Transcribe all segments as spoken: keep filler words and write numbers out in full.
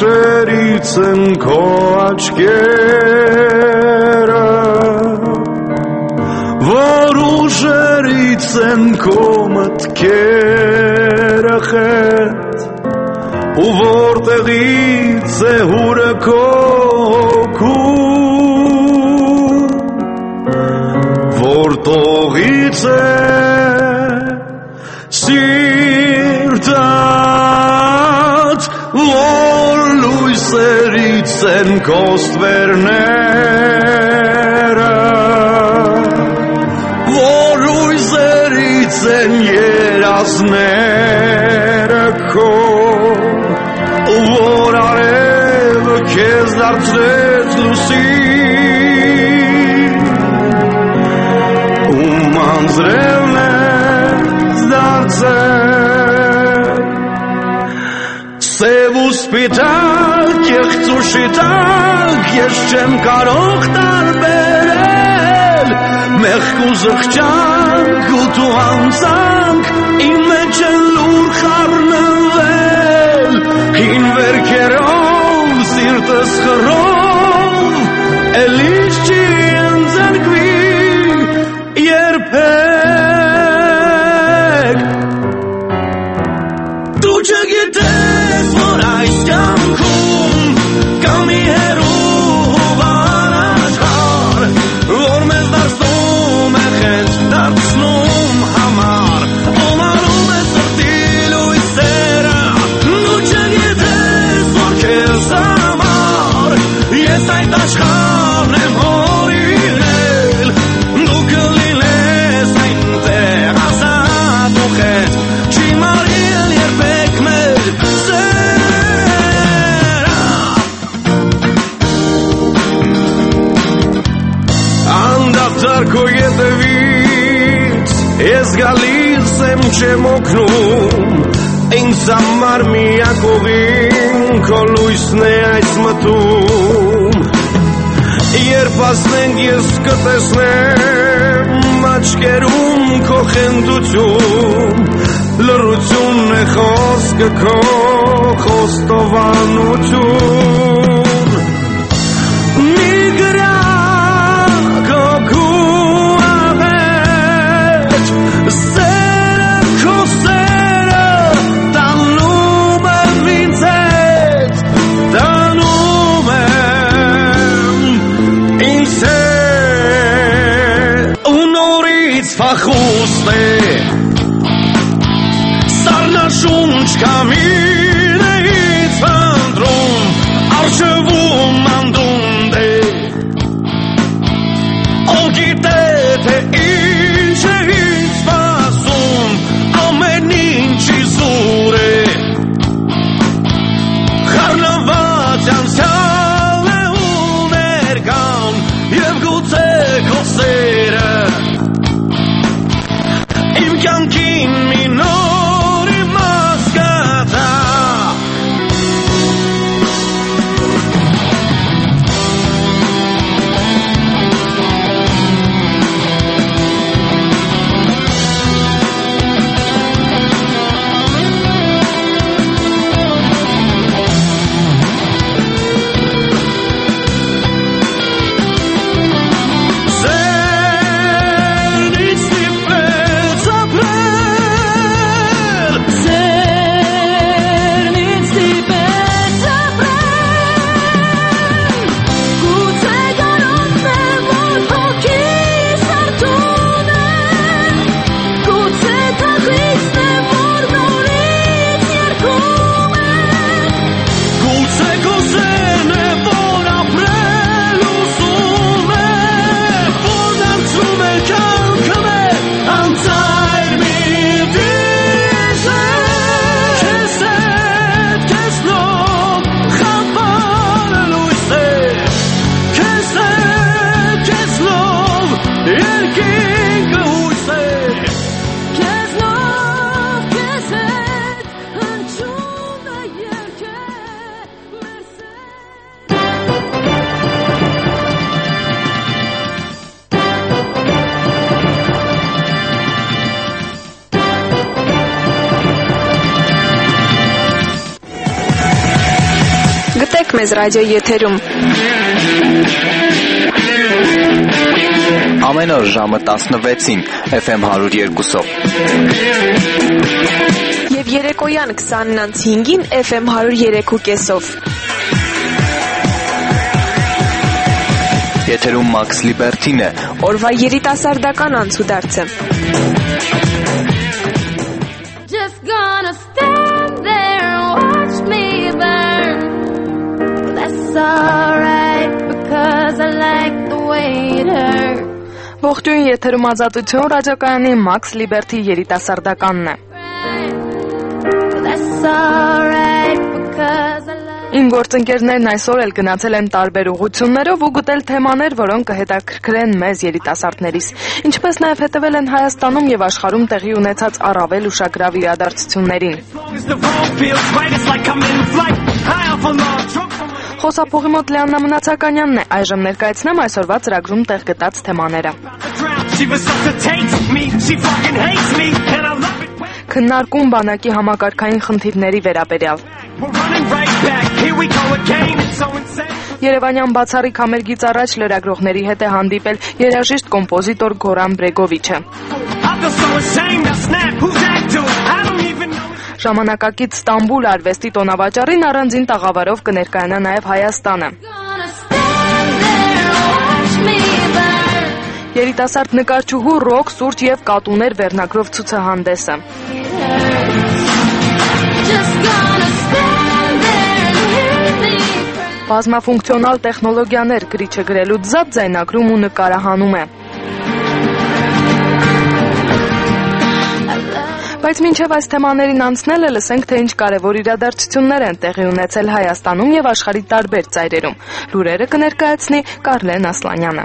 շերից են քո աչքերը, որ ուժերից են քո մտքերը խետ, ու որտեղից է հուրը քո հոգու, որ տողից է սիրտդ, որ լույսերից են քո ստվերները, որ լույսերից են երազները քո, որ արևը քեզ դարձրեց լուսին, ու մանձրևն ես դարձել սև ու սպիտակ, կեղծ ու շիտակ, ես չեմ կարող տարբերել մեղք ու զղջանք ու դու անձանք իմ մեջ են լուր խառնվել, հին վերքերով սիրտս խռով էլիս չի ընձանքվի երբեք, դու չգիտես որ այս կյանքում կա մի հեռու վանաչար, որ մեզ դարձնում է խենթ դարձնում համար, օմարում է սրտի լույսերը, դու չգիտես որ քեզ համար ես այդ աշխարհն եմ հորինել, դու կլինես այնտեղ ազատ ու խենթ, չի մարել երբեք մեր սերը, անդադար քո ետևից ես գալիս եմ չեմ օգնում, ինձ համար միակ ուղին քո լույսն է այս մտում, երբ ասնենք ես կտեսնեմ աչքերում քո խենթություն, լռությունն է խոսքը քո խոստովանություն, մի գրակ հոգու աղետ, սերը քո սերը տանում եմ ինձ հետ, տանում եմ ինձ հետ, ու նորից փախուստ է սառնաշունչ կամինեից փնտրում, արժե մեզ ռադիո եթերում։ Ամեն օր ժամը տասնվեցին Էֆ Էմ հարյուր երկուսով։ Եվ երեկոյան քսանն անց հինգին Էֆ Էմ հարյուր երեք ու կեսով։ Եթերում Մաքս Լիբերթին է։ Օրվա երիտասարդական անցուդարձը։ Just gonna stand there and watch me burn. That's alright because I like the way it hurt. Ողջույն, եթերում Ազատություն ռադիոկայանի Մաքս Լիբերթի երիտասարդականն է։ That's alright because I like. Իմ գործընկերներն այսօր էլ գնացել են տարբեր ուղղություններով ու գտել թեմաներ, որոնք կհետաքրքրեն մեզ երիտասարդներիս, ինչպես նաև հետևել են Հայաստանում եւ աշխարհում տեղի ունեցած առավել ուշագրավ իրադարձություններին։ Խոսափողի մոտ Լիաննա Մնացականյանն է, այժմ ներկայացնեմ այսօրվա ծրագրում տեղ գտած թեմաները։ Քննարկում բանակի համակարգային խնդիրների վերաբերյալ։ Երևանյան բացառիկ համերգից առաջ լրագրողների հետ է հանդիպել երաժիշտ կոմպոզիտոր Գորան Բրեգովիչը։ Ժամանակակից Ստամբուլ արվեստի տոնավաճառին առանձին տաղավարով կներկայանա նաև Հայաստանը։ Երիտասարդ նկարչուհու ռոք, սուրճ եւ կատուներ վերնագրով ցուցահանդեսը։ Բազմաֆունկցիոնալ տեխնոլոգիաներ գրիչը գրելուց զատ ձայնագրում ու նկարահանում է։ Բայց մինչև այս թեմաներին անցնելը լսենք, թե ինչ կարևոր իրադարձություններ են տեղի ունեցել Հայաստանում եւ աշխարհի տարբեր ծայրերում։ Լուրերը կներկայացնի Կարլեն Ասլանյանը։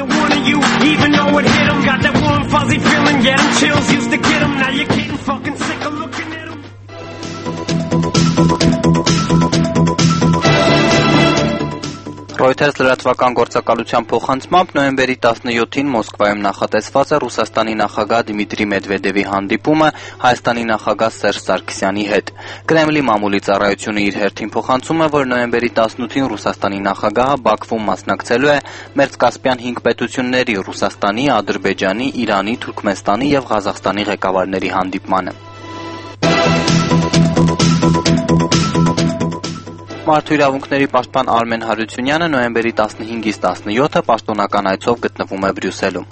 Reuters լրատվական գործակալության փոխանցմամբ նոյեմբերի տասնյոթին Մոսկվայում նախատեսված է Ռուսաստանի նախագահ Դմիտրի Մեդվեդևի հանդիպումը Հայաստանի նախագահ Սերժ Սարգսյանի հետ։ Կրեմլի մամուլի ծառայությունը իր հերթին փոխանցում է, որ նոյեմբերի տասնութին Ռուսաստանի նախագահը Բաքվում մասնակցելու է Մերձկասպյան հինգ պետությունների Ռուսաստանի, Ադրբեջանի, Իրանի, Թուրքմենստանի եւ Ղազախստանի ղեկավարների հանդիպմանը։ Մարդու իրավունքների պաշտպան Արմեն Հարությունյանը նոյեմբերի տասնհինգից տասնյոթը պաշտոնական այցով գտնվում է Բրյուսելում։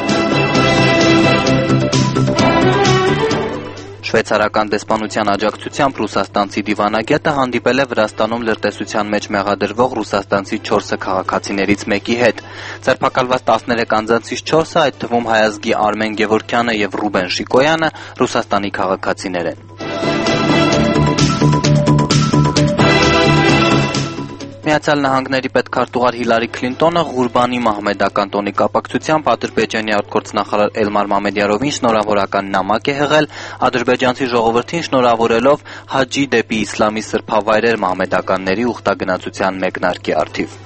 Շվեյցարական դեսպանության աջակցությամբ ռուսաստանցի դիվանագետը հանդիպել է Վրաստանում լրտեսության մեջ մեղադրվող ռուսաստանցի չորս քաղաքացիներից մեկի հետ։ Ձերբակալված տասներեք անձանցից չորսը, այդ թվում հայազգի Արմեն Գևորգյանը եւ Ռուբեն Շիկոյանը, Ռուսաստանի քաղաքացիներ են։ Միացյալ Նահանգների պետքարտուղար Հիլարի Քլինտոնը Ղուրբանի մահմեդական տոնի կապակցությամբ ադրբեջանի արտգործնախարար Էլմար Մամեդյարովին շնորհավորական նամակ է հղել, ադրբեջանցի ժողովրդին շնորհավորելով Հաջի դեպի իսլամի սրբավայրեր մահմեդականների ուխտագնացության մեկնարկի առթիվ։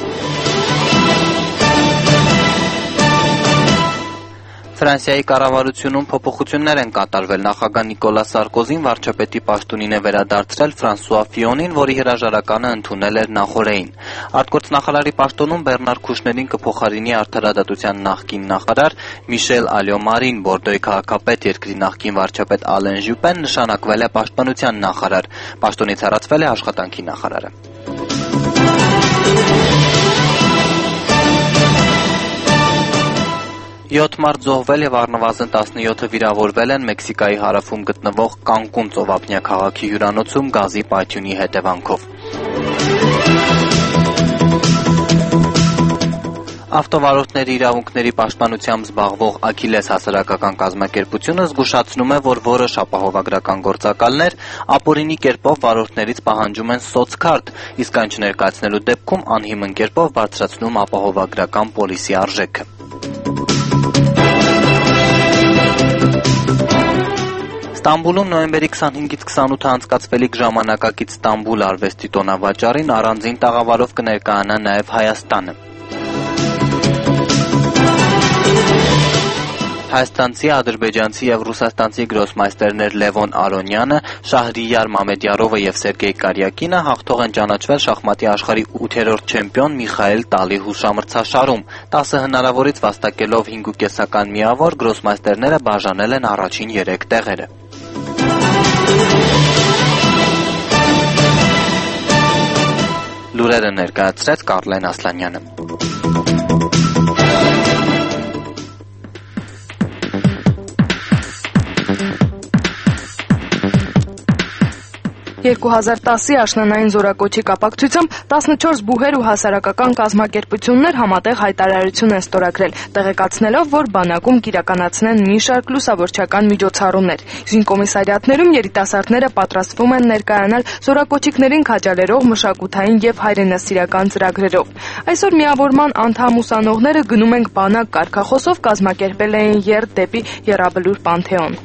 Ֆրանսիայի կառավարությունում փոփոխություններ են կատարվել։ Նախագահ Նիկոլա Սարկոզին վարչապետի պաշտոնին է վերադարձրել Ֆրանսուଆ Ֆիոնին, որի հրաժարականը ընդունել էր նախորդին։ Արտգործնախարարի պաշտոնում Բեռնար Քուշներին կփոխարինի արդարադատության նախկին նախարար Միշել Ալյոմարին, Բորդոյի քաղաքապետ երկրի նախկին վարչապետ Ալեն Ժյուպեն նշանակվել է պաշտպանության նախարար։ Պաշտոնից հեռացվել է աշխատանքի նախարարը։ յոթ մարդ զոհվել եւ առնվազն տասնյոթը վիրավորվել են Մեքսիկայի հարավում գտնվող Կանկուն ծովափնյա քաղաքի հյուրանոցում գազի պայթյունի հետևանքով։ Ավտովարորդների իրավունքների պաշտպանությամբ զբաղվող Աքիլես հասարակական կազմակերպությունը զգուշացնում է, որ որոշ ապահովագրական գործակալներ ապօրինի կերպով վարորդներից պահանջում են սոցքարտ, իսկ այն չներկայացնելու դեպքում անհիմն կերպով բարձրացնում ապահովագրական պոլիսի արժեքը։ Ստամբուլում նոյեմբերի քսանհինգից քսանութը անցկացվելիք ժամանակակից Ստամբուլ արվեստի տոնավաճառին առանձին տաղավարով կներկայանա նաև Հայաստանը։ Հայաստանցի, ադրբեջանցի եւ ռուսաստանցի գրոսմայստերներ Լևոն Արոնյանը, Շահրիյար Մամեդյարովը եւ Սերգեյ Կարյակինը հաղթող են ճանաչվել շախմատի աշխարհի ութերորդ չեմպիոն Միխայել Տալի հուշամրցաշարում։ տասը հնարավորից վաստակելով հինգուկեսական միավոր գրոսմայստերները բաժանել են առաջին երեք տեղերը։ Լուրերը ներկայացրեց Կարլեն Ասլանյանը։ երկու հազար տասի աշնանային զորակոչի կապակցությամբ տասնչորս բուհեր ու հասարակական կազմակերպություններ համատեղ հայտարարություն են ստորագրել, տեղեկացնելով, որ բանակում կիրականացնեն մի շարք լուսավորչական միջոցառումներ։ Զինկոմիսարիատներում երիտասարդները պատրաստվում են ներկայանալ զորակոչիկներին քաջալերող մշակութային եւ հայրենասիրական ծրագրերով։ Այսօր միավորման անդամ ուսանողները գնում են բանակ կարգախոսով կազմակերպել էին երթ դեպի Եռաբլուր Պանթեոն։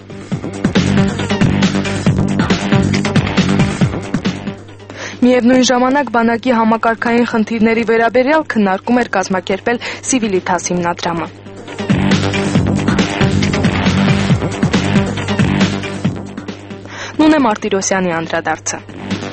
Միևնույն ժամանակ բանակի համակարգային խնդիրների վերաբերյալ քննարկում էր կազմակերպել Civitas հիմնադրամը։ Նունե Մարտիրոսյանի անդրադարձը։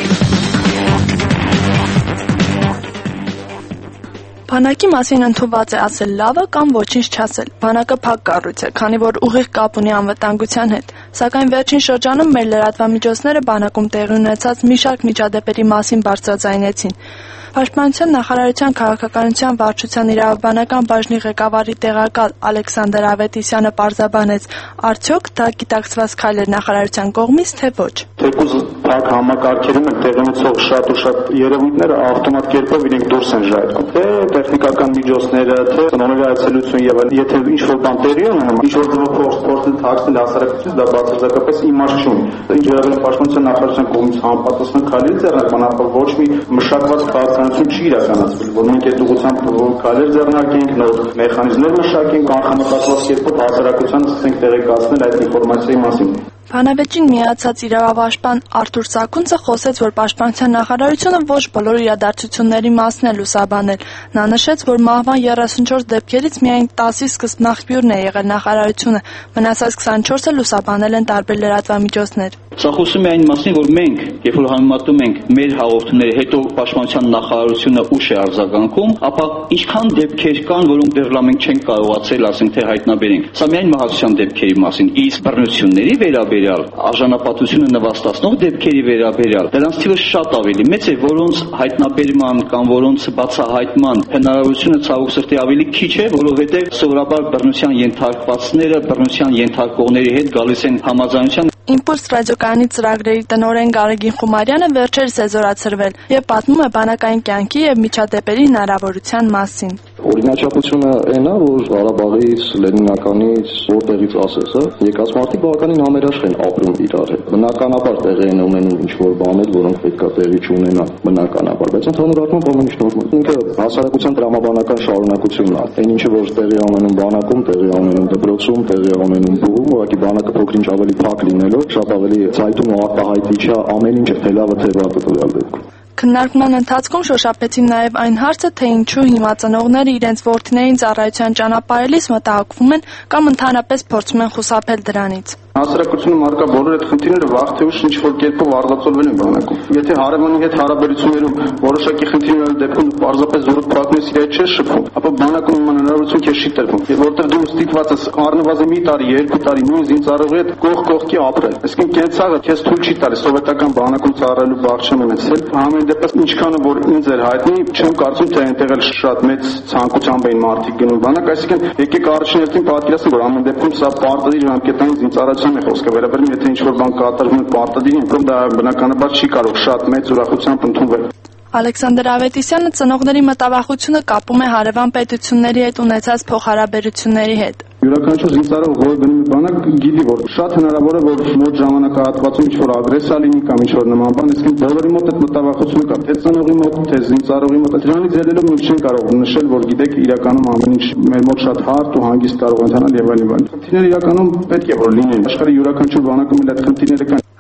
Բանակի մասին ընդունված է ասել լավը կամ ոչինչ չասել։ Բանակը փակ կառույց է, քանի որ ուղիղ կապ ունի անվտանգության հետ։ Սակայն վերջին շրջանում մեր լրատվամիջոցները բանակում տեղի ունեցած մի շարք միջադեպերի մասին բարձրաձայնեցին։ Պաշտպանության նախարարության քաղաքականության վարչության իրավաբանական բաժնի ղեկավարի տեղակալ Ալեքսանդր Ավետիսյանը պարզաբանեց, արդյոք դա գիտակցված քայլ էր նախարարության կողմից, թե ոչ։ Թեկուզ փակ համակարգերում են տեղի ունեցող շատ ու շատ երևույթները ավտոմատ կերպով իրենք դուրս են ժայթքում։ Թե տեխնիկական միջոցները, թե ծնողների այցելություն եւ այլն, եթե ինչ-որ բան տեղի ունենում, ինչ-որ փոխ փոխել թաքցնել հասարակություն, դա բացարձակապես իմաստ չունի։ Ինչ վերաբերում է պաշտպանության նախարարության կողմից համապատասխան քայլերի ձեռնարկման, ոչ մի մշակված քաղաքականություն չի իրականացվել, որ մենք այդ ուղղությամբ քայլեր ձեռնարկենք, նոր մեխանիզմներ մշակենք, անհամապատասխան կերպով հասարակությանը սկսենք տեղեկացնել այդ ինֆորմացիայի մասին։ Բանավեճին միացած իրավապաշտպան Արթուր Սաքունցը խոսեց, որ պաշտպանության նախարարությունը ոչ բոլոր իրադարձությունների մասն է լուսաբանել։ Նա նշեց, որ մահվան երեսունչորս դեպքերից միայն տասի սկզբնաղբյուրն է եղել նախարարությունը, մնացած քսանչորսը լուսաբանել են տարբեր լրատվամիջոցներ։ Սա խոսում է այն մասին, որ մենք, երբ որ համեմատում ենք մեր հաղորդումների հետո պաշտպանության նախարարությունը ուշ է արձագանքում, ապա ինչքան դեպքեր կան, որոնք դեռ մենք չենք կարողացել, ասենք թե հայտնաբերենք։ Սա միայն մահացության դեպքերի մասին, իսկ բռնությունների վերաբերյալ, արժանապատվությունը նվաստացնող դեպքերի վերաբերյալ, դրանց թիվը շատ ավելի մեծ է, որոնց հայտնաբերման կամ որոնց բացահայտման հնարավորությունը ցավոք սրտի ավելի քիչ է, որովհետև սովորաբար բռնության ենթարկվածները բռնության ենթարկողների հետ գալիս են համաձայնության։ Իմպուլս ռադիոկայանի ծրագրերի տնօրեն Գարեգին Խումարյանը վերջերս է զորացրվել եւ պատմում է բանակային կյանքի եւ միջադեպերի հնարավորության մասին։ Օրինաչափությունը այն է, որ Ղարաբաղից, Լենինականից, որտեղից ասես, եկած մարդիկ բավականին համերաշխ են ապրում իրար հետ։ Բնականաբար տեղի են ունենում ինչ-որ բաներ, որոնք պետք է տեղի չունենան բնականաբար, բայց ընդհանուր առմամբ ամեն ինչ նորմալ։ Ինքը հասարակության տրամաբանական շարունակությունն է։ Այն ինչը որ տեղի է ունենում բանակում, տեղի է ունենում դպրոցում, տեղի է ունենում բուհում, ուղղակի բանակը փոքր-ինչ ավելի փակ լինելով, շատ ավելի ցայտուն ու արտահայտիչ է ամեն ինչ թե լավը թե վատը տվյալ դեպքում։ Քննարկման ընթացքում շոշափեցին նաև այն հարցը, թե ինչու հիմա ծնողները իրենց որդիներին ծառայության ճանապարհելիս մտահոգվում են կամ ընդհանրապես փորձում են խուսափել դրանից։ Հասարակությունում արկա բոլոր այդ խնդիրները վաղ թե ուշ ինչ-որ կերպով արտացոլվել են բանակում։ Եթե հարևանի հետ հարաբերություններում որոշակի խնդիրներ դեպքում պարզապես զորու փակնես իր հետ չես շփվում, ապա բանակում իման հնարավորություն քեզ չի տրվում։ Եվ որտեղ դու ստիպված ես առնվազն մի տարի, երկու տարի նույն զինծառայողի հետ կողք կողքի ապրել։ Այսինքն կենցաղը քեզ թույլ չի տալիս սովետական բանակում ծառայելու բախտ չեմ ունեցել։ Համեն դեպս ինչքանը որ ինձ էր հայտնի, չեմ կարծում թե այնտեղ էլ շատ մեծ ցանկությամբ էին մարդիկ գնում բանակ, այսինքն եկեք առաջին հերթին պատկերացնենք, որ ամեն դեպքում սա պարտադիր ժամկետային զինծառայություն է խոսքը վերաբերում, եթե ինչ-որ բան կատարվում է պարտադիր, ինքն դա բնականաբար չի կարող շատ մեծ ուրախությամբ ընդունվել։ Ալեքսանդր Ավետիսյանը ծնողների մտավախությունը կապում է հարևան պետությունների հետ ունեցած փոխհարաբերությունների հետ։ Յուրաքանչյուր զինծառայող, որը գնում է բանակ, գիտի, որ շատ հնարավոր է, որ մոտ ժամանակահատվածում ինչ-որ ագրեսիա լինի կամ ինչ-որ նման բան, իսկ բոլորի մոտ այդ մտավախությունը կա, թե ծնողի մոտ, թե զինծառայողի մոտ։ Դրանից ելնելով մենք չենք կարող նշել, որ գիտեք, իրականում ամեն ինչ մեր մոտ շատ հարթ ու հանգիստ կարող է ընթանալ եւ այլն։ Խնդիրները իրականում պետք է որ լինեն։ Աշխարհի յուրաքանչյուր բանակում էլ այդ խնդիրները կան։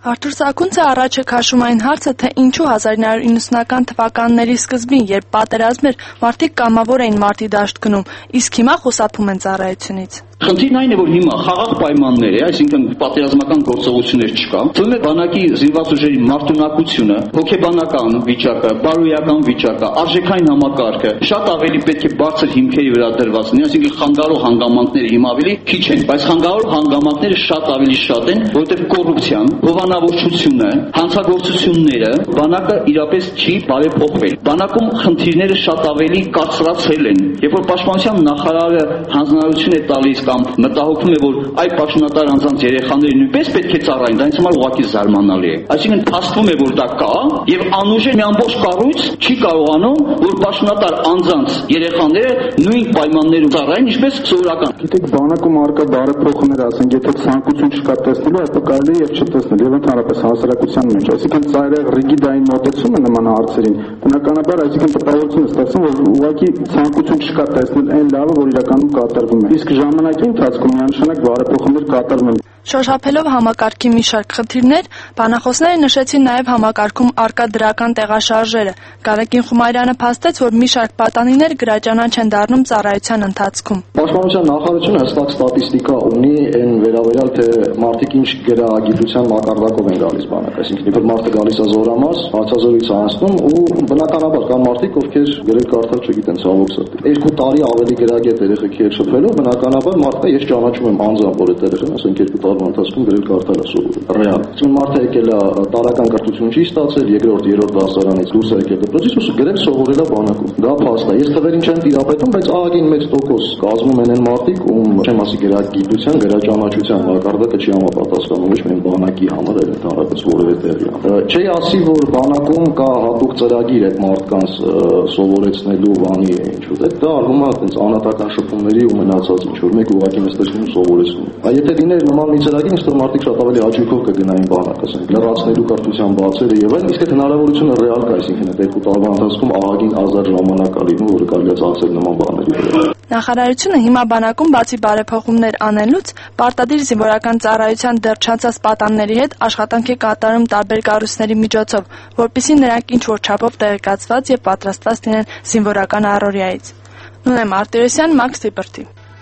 Արթուր Սաքունցը առաջ է քաշում այն հարցը, թե ինչու հազար նույնսուն իննսունական թվականների սկզբին, երբ պատերազմ էր, մարդիկ կամավոր էին մարտի դաշտ գնում, իսկ հիմա խուսափում են ծառայությունից։ Խնդիրն այն է, որ հիմա խաղաղ պայմաններ է, այսինքն պատերազմական գործողություններ չկա։ Թվում է բանակի զինված ուժերի մարտունակությունը, հոգեբանական վիճակը, բարոյական վիճակը, արժեքային համակարգը շատ ավելի պետք է բարձր հիմքերի վրա դրված լինի, այսինքն խանգարող հանգամանքները հիմա ավելի քիչ են, բայց խանգարող հանգամանքները շատ ավելի շատ են, որտեղ կոռուպցիան, հովանավորչությունը, հանցագործությունները բանակը իրապես չի բարեփոխվել։ Բանակում խնդիրները շատ ավելի կարծրացել են։ Երբ որ պաշտպանության նախարարը հանձնարարություն է տալիս կամ մտահոգում է, որ այ պաշտոնատար անձանց երեխաները նույնպես պետք է ծառայեն, դա ինձ համար ուղղակի զարմանալի է։ Այսինքն փաստվում է, որ դա կա, եւ անուժ մի ամբողջ կառույց չի կարողանում, որ պաշտոնատար անձանց երեխաները նույն պայմաններում ծառայեն, ինչպես սովորական։ Գիտեք, բանակում արկա բարեփոխումներ, ասենք, եթե ցանկություն չկա տեսնելու, ապա կարելի է եւ չտեսնել, եւ ընդհանրապես հասարակության մեջ, այսինքն ծայրահեղ ռիգիդային մոտեցումը նման հարցերին, բնականաբար, այսինքն տպավորություն է ստեղծում, որ ուղղակի ցանկություն չկա տեսնել այն լավը, որ իրականում կատարվում է։ Իսկ ժամանակի ընթացքում միանշանակ բարեփոխումներ կատարվում են։ Շոշափելով համակարգի մի շարք խնդիրներ, բանախոսները նշեցին նաև համակարգում արկա դրական տեղաշարժերը։ Գարեգին Խումարյանը փաստեց, որ մի շարք պատանիներ գրաճանաչ են դառնում ծառայության ընթացքում։ Պաշտպանության նախարարությունը հստակ ստատիստիկա ունի այն վերաբերյալ, թե մարդիկ ինչ գրագիտության մակարդակով են գալիս բանակ, այսինքն իբր մարդը գալիս է զորամաս, հարցազրույց անցնում ու բնականաբար կան մարդիկ, ովքեր գրել կարդալ չգիտեն ցավոք սրտի։ Երկու տարի ավելի գրագետ երեխեքի հետ շփվելով, բնականաբար մարդը ես ճանաչում եմ անձամբ, որ այդ երեխան, ասենք երկու տարի ընթացքում գրել կարդալ է սովորել։ Ռեալ։ Այսինքն մարդը եկել է տարական կրթություն չի ստացել, երկրորդ, երրորդ դասարանից դուրս է եկել դպրոցից ու գրել սովորել է բանակում։ Դա փաստ է։ Ես թվերին չեմ տիրապետում, բայց ահագին մեծ տոկոս կազմում են այն մարդիկ, ում չեմ ասի գրագիտության, գրաճանաչության մակարդակը չի համապատասխանում ոչ միայն բանակի համար, այլ ընդհանրապես որևէ տեղի համար։ Չի ասի, որ բանակում կա հատուկ ծրագիր այդ մարդկանց սովորեցնելու բանի ինչ-որ։ Դա արվում է այդպես անհատական շփումների ու մնացած ինչ-որ մեկ ուղղակի նստեցնում սովորեցնում։ Այ եթե լիներ նման մի ծրագիր, ինձ թվում մարդիկ շատ ավելի հաճույքով կգնային բանակ, ասենք, լրացնելու կրթության բացերը եւ այլն, իսկ այդ հնարավորությունը ռեալ կա, այսինքն այդ երկու տարվա ընթացքում ահագին ազատ ժամանակ կա լինում, որ կարելի է ծախսել նման բաների վրա։ Նախարարությունը հիմա բանակում բացի բարեփոխումներ անելուց, պարտադիր զինվորական ծառայության դեռ չանցած պատանների հետ աշխատանք է կատարում տարբեր կառույցների միջոցով, որպեսզի նրանք ինչ-որ չափով տեղեկացված եւ պատրաստված լինեն զինվորական առօրյայից։ Նունե Մարտիրոսյան, Մաքս Լիբերթի։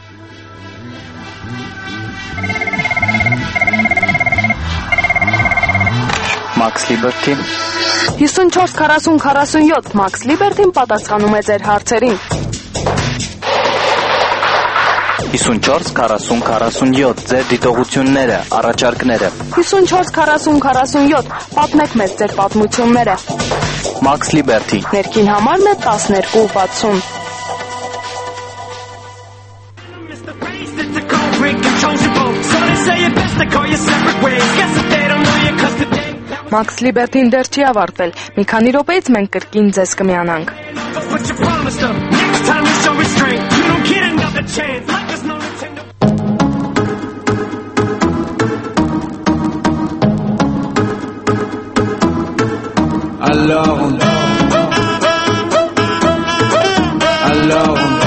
Մաքս Լիբերթի հիսունչորս քառասուն քառասունյոթ Մաքս Լիբերթին պատասխանում է ձեր հարցերին։ հիսունչորս քառասուն քառասունյոթ ձեր դիտողությունները, առաջարկները։ հիսունչորս քառասուն քառասունյոթ պատմեք մեզ ձեր պատմությունները։ Մաքս Լիբերթի Ներքին համարն է տասներկու վաթսուն։ Մաքս Լիբերթին դեռ չի ավարտվել։ Մի քանի րոպեից մենք կրկին ձեզ կմիանանք։ Alors on Alors on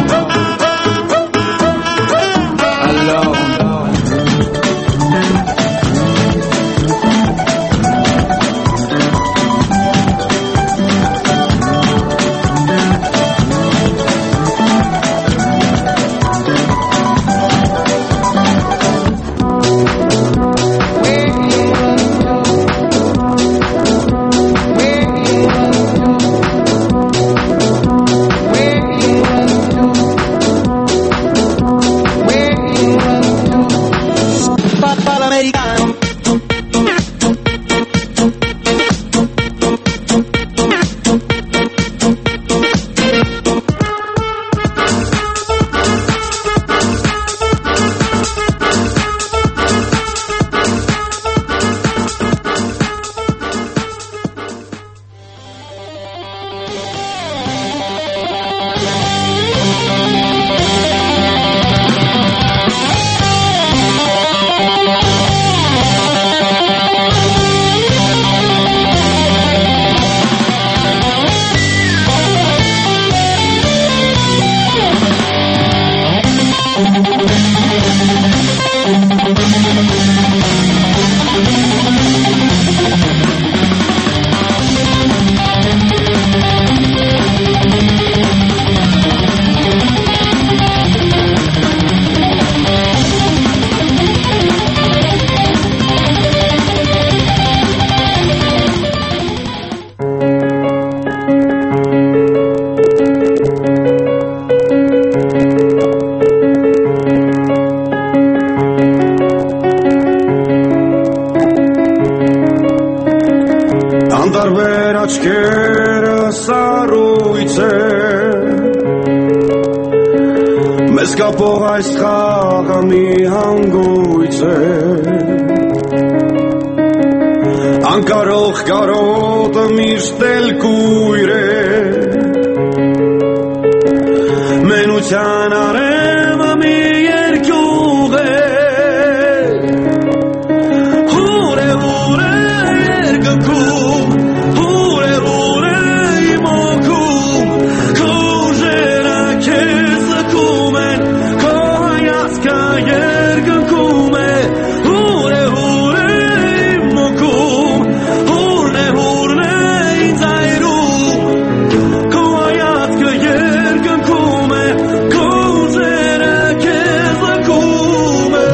Alors on Where you մեր աչքերը սառույց է մեզ կապող այս խաղը մի հանգույց է անկարող կարոտը միշտ էլ կույր է մենության արևը մի երկյուղ է հուր է հուր է երկնքում հուր է հուր է իմ օգում քո ուժերը քեզ լքում են քո հայացքը երկնքում է հուր է հուր է իմ օգում հուրն է հուրն է ինձ այրում քո հայացքը երկնքում է քո ուժերը քեզ լքում է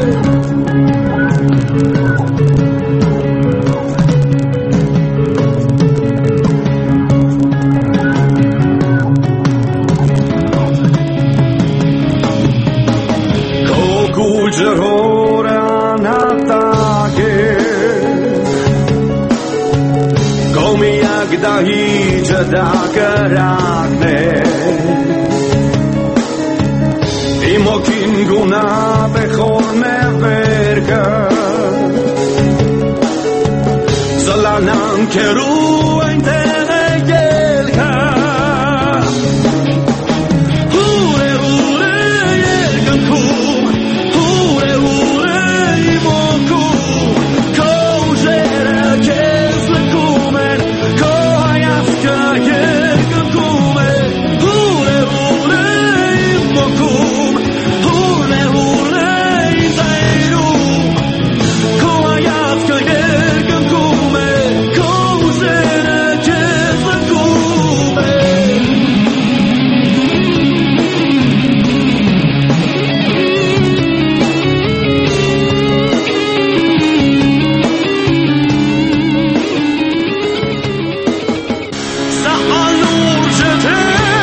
քո գուրջրորը անհատակ է քո միակ դահիճը դա կրակն է իմ օգին գունատ է խոր մեղվերքը զլանան քերու այնտեղ է ելքը հուր է հուր է երկնքում հուր է հուր է իմ օգում քո ուժերը քեզ լքում են քո հայացքը երկնքում է հուր է հուր է իմ օգում հուրն է հուրն է ինձ այրում քո հայացքը երկնքում է քո ուժերը քեզ լքում է Սա անուրջը թե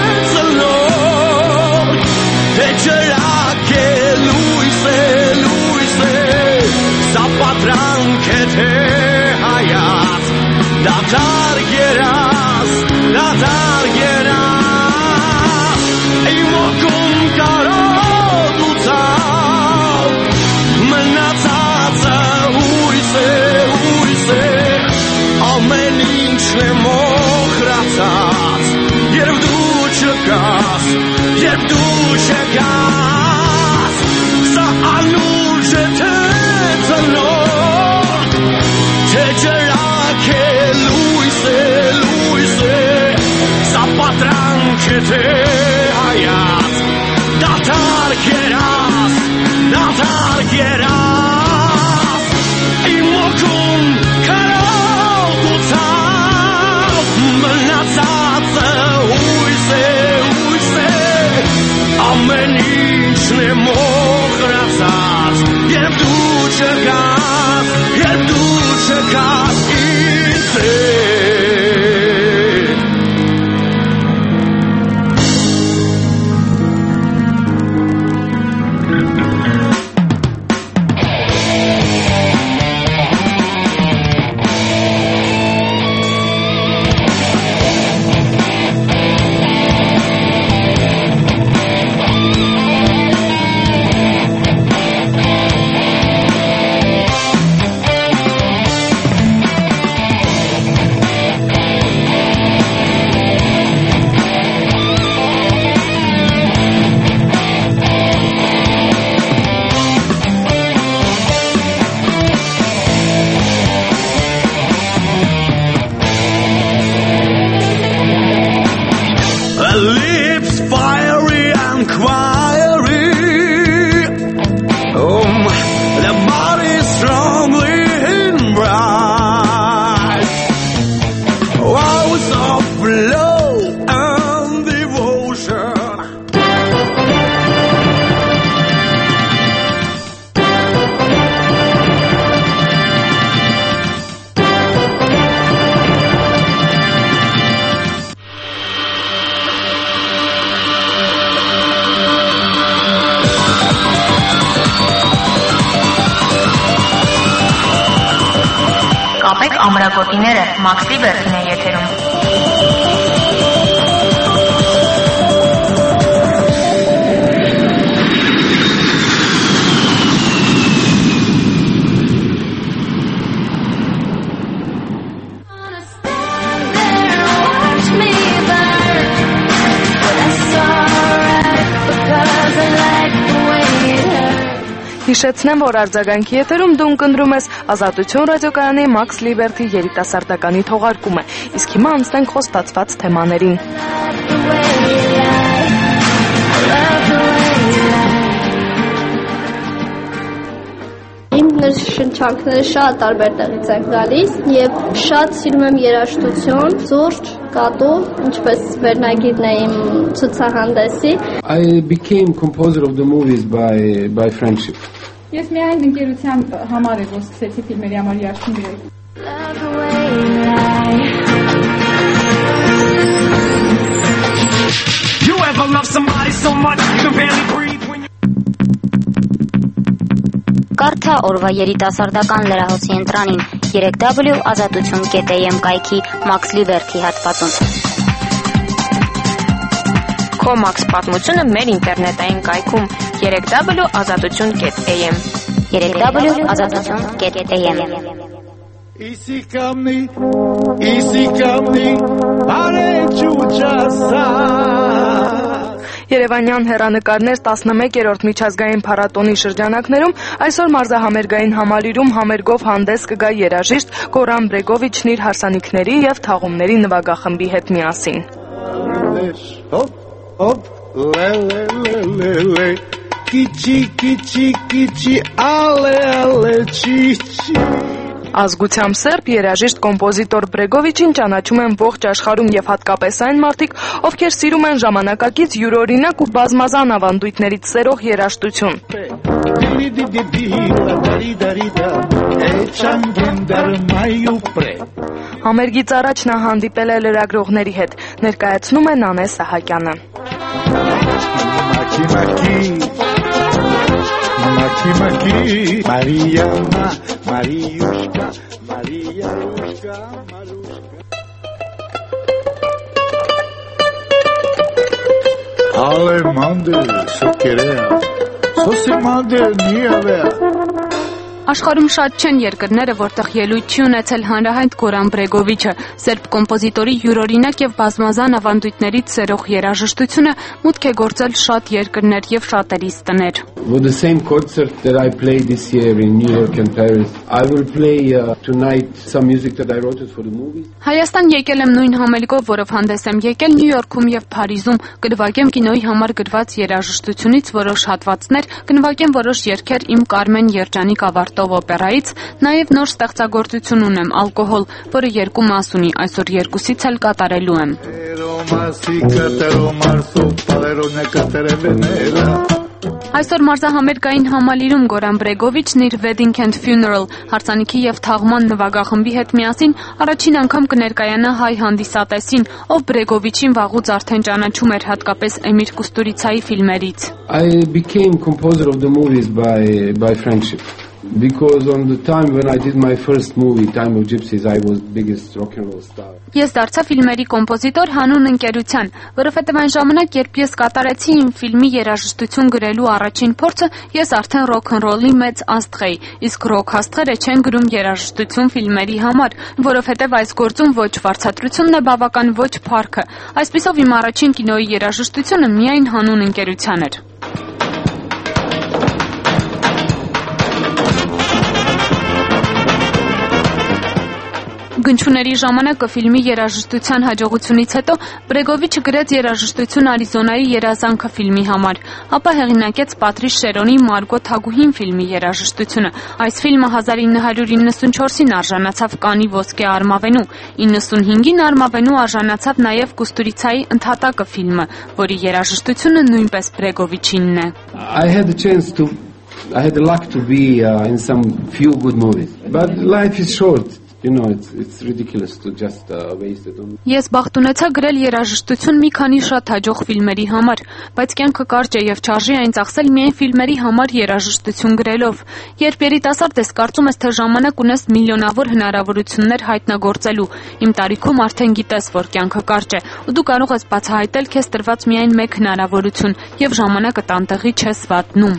ծլոր թե ջրակ է լույս է լույս է սա պատրանք է թե հայաց դադար երաս դադար երաս իմ օգում կարոտ ու ցավ մնացածը հույս է հույս է ամեն ինչն է մոխրացած երբ դու չկաս երբ դու չկաս սա անուրջ է թե ծնորդ թե ջրակ է լույս է լույս է սա պատրանք է թե հայաց դադար երաս դադար երաս իմ օգում կարոտ ու ցավ մնացածը հույս է հույս է ամեն ինչն է մոխրացած երբ դու չկաս երբ դու չկաս ինձ հետ Արտիները Մաքս Լիբերթին է եթերում։ Հիշեցնեմ, որ արձագանքի եթերում դու ընկնդրում ես Ազատություն ռադիոկայանի Մաքս Լիբերթի երիտասարդականի թողարկումը, իսկ հիմա անցնենք խոստացված թեմաներին։ Իմ շնչանքները շատ տարբեր տեղից են գալիս եւ շատ սիրում եմ երաժշտություն, զուրկ, կատու, ինչպես վերնագիրն է իմ ցուցահանդեսի։ I became composer of the movies by by friendship. Ես միայն ընկերության համար եմ սկսեցի ֆիլմերի համար երաշխիք գրել։ You ever love somebody so much you can barely breathe when you Կարդա օրվա երիտասարդական լրահոսի ընտրանին երեք w ազատություն կետ am կայքի Մաքս Լիբերթի հատվածում։ Քո Մաքս պատմությունը մեր ինտերնետային կայքում երեք w ազատություն կետ am երեք w ազատություն կետ am Easy come easy come արեջուջասա Երևանյան հեռանկարներ տասնմեկերորդ միջազգային փառատոնի շրջանակներում այսօր մարզահամերգային համալիրում համերգով հանդես կգա երաժիշտ Գորան Բրեգովիչն իր հարսանիքների եւ թաղումների նվագախմբի հետ միասին։ Հոп, հոպ, լե լե լե լե Կիչի կիչի կիչի ալե ալե չիչի Ազգությամբ սերբ երաժիշտ կոմպոզիտոր Բրեգովիչին ճանաչում են ողջ աշխարհում եւ հատկապես այն մարդիկ, ովքեր սիրում են ժամանակակից յուրօրինակ ու բազմազան ավանդույթներից սերող երաժշտություն։ Համերգից առաջ նա հանդիպել է լրագրողների հետ, ներկայացնում է Նանե Սահակյանը։ Մաքի մաքի Մարիամա Մարիուշկա Մարիաուշկա Մարուշկա Ale mande sokkerea Sosi mande niavea Աշխարհում շատ չեն երկրները, որտեղ ելույթ չի ունեցել հանրահայտ Գորան Բրեգովիչը, սերբ կոմպոզիտորի յուրօրինակ եւ բազմազան ավանդույթներից սերող երաժշտությունը մուտք է գործել շատ երկրներ եւ շատերիս տներ։ With the same concert that I played this year in New York and Paris, I will play uh, tonight some music that I wrote for the movies. Հայաստան եկել եմ նույն համերգով, որով հանդես եմ եկել Նյու Յորքում եւ Փարիզում, կնվագեմ կինոյի համար գրված երաժշտությունից որոշ հատվածներ, կնվագեմ որոշ երգեր իմ Կարմեն Երջանիկ ավարտով օպերայից, նաեւ նոր ստեղծագործություն ունեմ Ալկոհոլ, որը երկու մաս ունի, այսօր երկուսից էլ կատարելու եմ։ Այսօր մարզահամերգային համալիրում Գորան Բրեգովիչն իր Wedding and Funeral հարսանիքի եւ թաղման նվագախմբի հետ միասին առաջին անգամ կներկայանա հայ հանդիսատեսին, ով Բրեգովիչին վաղուց արդեն ճանաչում էր հատկապես Էմիր Կուստուրիցայի ֆիլմերից։ I became composer of the movies by by friendship. Because on the time when I did my first movie, Time of Gypsies, I was biggest rock and roll star. Ես դարձա ֆիլմերի կոմպոզիտոր հանուն ընկերության, որովհետև այն ժամանակ, երբ ես կատարեցի իմ ֆիլմի երաժշտություն գրելու առաջին փորձը, ես արդեն ռոք ն ռոլի մեծ աստղ էի, իսկ ռոք աստղերը չեն գրում երաժշտություն ֆիլմերի համար, որովհետև այս գործում ոչ վարձատրությունն է բավական, ոչ փառքը։ Այսպիսով իմ առաջին կինոյի երաժշտությունը միայն հանուն ընկերության էր։ Գնչուների ժամանակը ֆիլմի երաժշտության հաջողությունից հետո Բրեգովիչը գրեց երաժշտություն Արիզոնայի երազանքը ֆիլմի համար, ապա հեղինակեց Պատրիս Շերոնի Մարգո Թագուհին ֆիլմի երաժշտությունը։ Այս ֆիլմը հազար ինը հարյուր իննսունչորսին արժանացավ Կանի ոսկե արմավենու, իննսունհինգին արմավենու արժանացավ նաև Կուստուրիցայի Ընդհատակը ֆիլմը, որի երաժշտությունը նույնպես Բրեգովիչինն է։ I had the chance to I had the luck to be uh, in some few good movies. But life is short. You know, it's it's ridiculous to just uh, waste it on. Ես բախտ ունեցա գրել երաժշտություն մի քանի շատ հաջող ֆիլմերի համար, բայց կյանքը կարճ է եւ չարժի այն ծախսել միայն ֆիլմերի համար երաժշտություն գրելով։ Երբ երիտասարդ ես, կարծում ես, թե ժամանակ ունես միլիոնավոր հնարավորություններ հայտնագործելու։ Իմ տարիքում արդեն գիտես, որ կյանքը կարճ է, ու դու կարող ես բացահայտել քեզ տրված միայն մեկ հնարավորություն, եւ ժամանակը տանտեղի չես վատնում։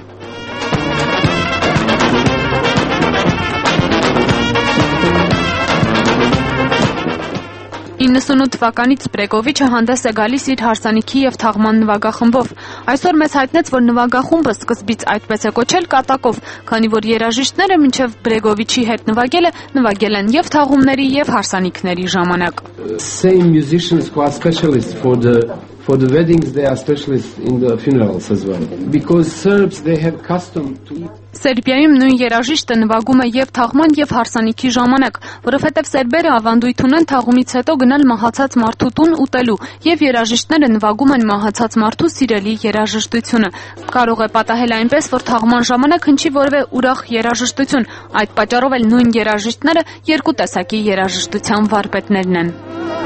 իննսունութ թվականից Բրեգովիչը հանդես է գալիս իր հարսանիքի եւ թաղման նվագախմբով։ Այսօր մեզ հայտնեց, որ նվագախումբը սկզբից այդպես է կոչել կատակով, քանի որ երաժիշտները մինչև Բրեգովիչի հետ նվագելը նվագել են եւ թաղումների եւ հարսանիքների ժամանակ։ Same musicians who are specialists for the for the weddings, they are specialists in the funerals as well. Because Serbs, they have custom to eat. Սերբիայում նույն երաժիշտը նվագում է եւ թաղման եւ հարսանիքի ժամանակ, որովհետեւ սերբերը ավանդույթ ունեն թաղումից հետո գնալ մահացած մարդու տուն ուտելու, եւ երաժիշտները նվագում են մահացած մարդու սիրելի երաժշտությունը։ Կարող է պատահել այնպես, որ թաղման ժամանակ հնչի որևէ ուրախ երաժշտություն, այդ պատճառով էլ նույն երաժիշտները երկու տեսակի երաժշտության վարպետներն են։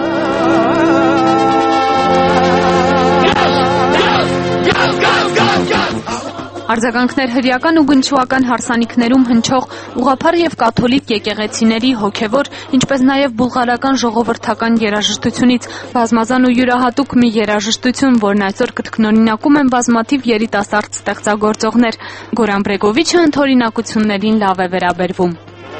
Արձագանքներ հրեական ու գնչուական հարսանիքներում հնչող ուղղափառ եւ կաթոլիկ եկեղեցիների հոգեվոր, ինչպես նաեւ բուլղարական ժողովրդական երաժշտությունից բազմազան ու յուրահատուկ մի երաժշտություն, որն այսօր կրկնօրինակում են բազմաթիվ երիտասարդ ստեղծագործողներ։ Գորան Բրեգովիչը ընդօրինակություններին լավ է վերաբերվում։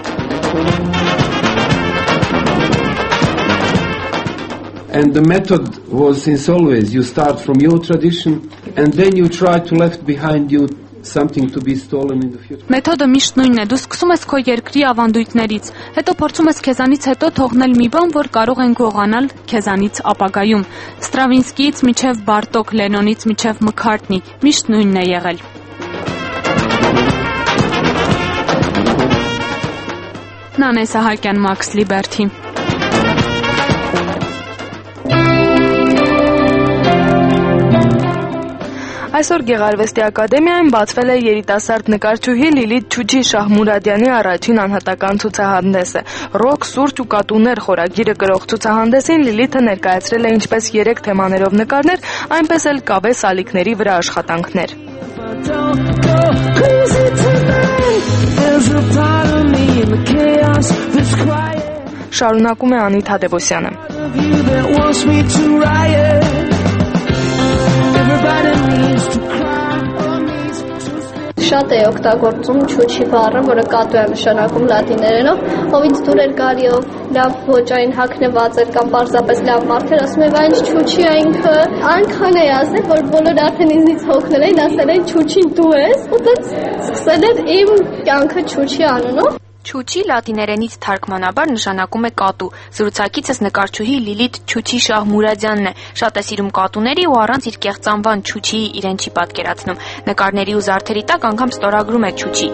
And the method was since always, you start from your tradition and then you try to left behind you something to be stolen in the future. Մեթոդը միշտ նույնն է, դու սկսում ես քո երկրի ավանդույթներից, հետո փորձում ես քեզանից հետո թողնել մի բան, որ կարող են գողանալ քեզանից ապագայում։ Ստրավինսկիից մինչև Բարտոկ, Լենոնից մինչև Մքարտնի, միշտ նույնն է եղել։ Նանե Սահակյան, Մաքս Լիբերթի։ Այսօր Գեղարվեստի ակադեմիայում բացվել է երիտասարդ նկարչուհի Լիլիթ Չուչի Շահմուրադյանի առաջին անհատական ցուցահանդեսը։ Ռոք, սուրճ ու կատուներ խորագիրը կրող ցուցահանդեսին Լիլիթը ներկայացրել է ինչպես երեք թեմաներով նկարներ, այնպես էլ կավե սալիկների վրա աշխատանքներ։ Շարունակում է Անիթ Հադևոսյանը։ Շատ է օգտագործում Չուչի բառը, որը կատու է նշանակում լատիներենով, ով ինձ դուր էր գալի, ով լավ ոճային հագնված էր կամ պարզապես լավ մարդ էր, ասում է, «Այն Չուչի այնքը», այնքան է ասել, որ բոլորը արդեն ինձնից հոգնել էին, ասել են Չուչին դու ես, ու դա սկսել էր իմ կյանքը Չուչի անունով։ Չուչի լատիներենից թարգմանաբար նշանակում է կատու։ Զրուցակիցս նկարչուհի Լիլիթ Չուչի Շահմուրադյանն է։ Շատ է սիրում կատուների ու առանց իր կեղծանվան Չուչիի իրեն չի պատկերացնում։ Նկարների ու զարդերի տակ անգամ ստորագրում է Չուչի։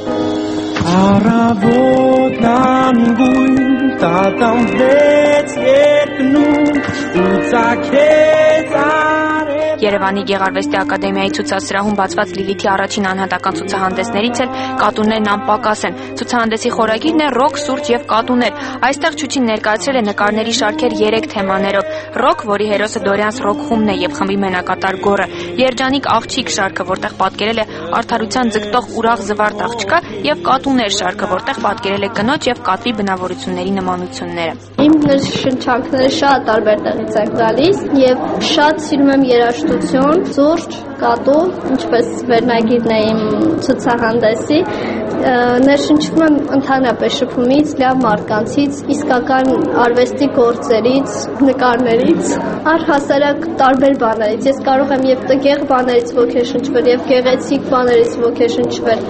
Առավոտն անգույն տատանվեց երկնում ցուցակեց Երևանի Գեղարվեստի ակադեմիայի ցուցասրահում բացված Լիլիթի առաջին անհատական ցուցահանդեսներից էլ կատուներն անպակաս են։ Ցուցահանդեսի խորագիրն է «Ռոք, սուրճ եւ կատուներ»։ Այստեղ Չուչին ներկայացրել է նկարների շարքեր երեք թեմաներով՝ ռոք, որի հերոսը Դորյանս ռոք խումբն է եւ խմբի մենակատար գոռը, Երջանիկ աղջիկ շարքը, որտեղ պատկերել է արդարության ձգտող ուրախ զվարթ աղջկա, եւ Կատուներ շարքը, որտեղ պատկերել է կնոջ եւ կատվի բնավորությունների նմանությունները։ Իմ շնչանքները շատ տարբեր տեղից են գալիս եւ շատ սիրում եմ երաժշտություն, սուրճ, կատու, ինչպես վերնագիրն է իմ ցուցահանդեսի, ներշնչվում եմ ընդհանրապես շփումից, լավ մարդկանցից, իսկական արվեստի գործերից, նկարներից, առհասարակ տարբեր բաներից։ Ես կարող եմ եւ տգեղ բաներից ոգեշնչվել, եւ գեղեցիկ բաներից ոգեշնչվել։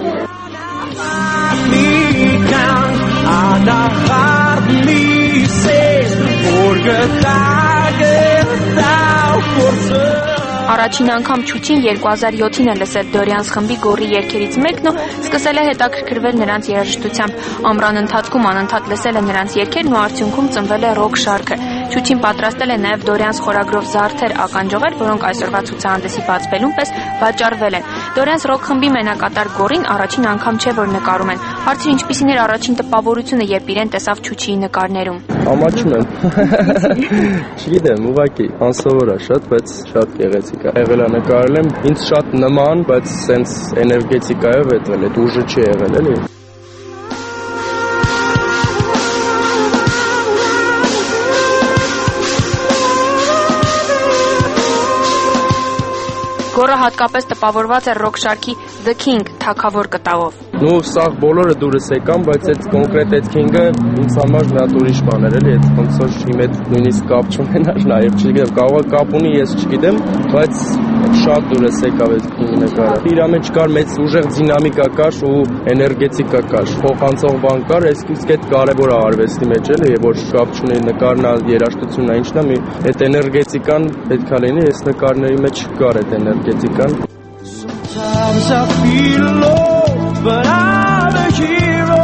Առաջին անգամ Չուչին երկու հազար յոթին է լսել Դորյանս խմբի գոռի երգերից մեկն ու սկսել է հետաքրքրվել նրանց երաժշտությամբ։ Ամռան ընթացքում անընդհատ լսել է նրանց երգերն ու արդյունքում ծնվել է ռոք շարքը։ Չուչին պատրաստել է նաև Դորյանս խորագրով զարդեր, ականջողեր, որոնք այսօրվա ցուցահանդեսի բացվելուն պես վաճառվել են։ Դորենս ռոք խմբի մենակատար Գորին առաջին անգամ չէ, որ նկարում են։ Հարցրի ինչպիսին էր առաջին տպավորությունը, երբ իրեն տեսավ Չուչիի նկարներում։ Ամաչում եմ։ Չգիտեմ, ուղղակի անսովոր է շատ, բայց շատ գեղեցիկ է։ Եղել է նկարել եմ, ինձ շատ նման, բայց սենց էներգետիկայով էտվել, այդ ուժը չի եղել, էլի։ Գորը հատկապես տպավորված էր ռոք շարքի The King թագավոր կտավով։ Ну, սաղ բոլորը դուրս եկան, բայց այդ կոնկրետ այդ King-ը ինձ համար մի հատ ուրիշ բան էր, էլի, այդ ոնց որ իմ հետ նույնիսկ կապ չունենար նաև, չգիտեմ, կարող է կապ ունի, ես չգիտեմ, բայց շատ դուրս եկավ այդ King-ի նկարը։ Իր մեջ կար մեծ ուժեղ դինամիկա կար ու էներգետիկա կար, փոխանցող բան կար, այս իսկ այդ կարևոր է արվեստի մեջ, էլի, եւ որ կապ չունի նկարն, երաժշտությունն է, ինչն է, մի այդ էներգետիկան պետք է լինի, այս նկարների մեջ կար այդ էներգետիկան։ Sometimes I feel alone, but I'm a hero.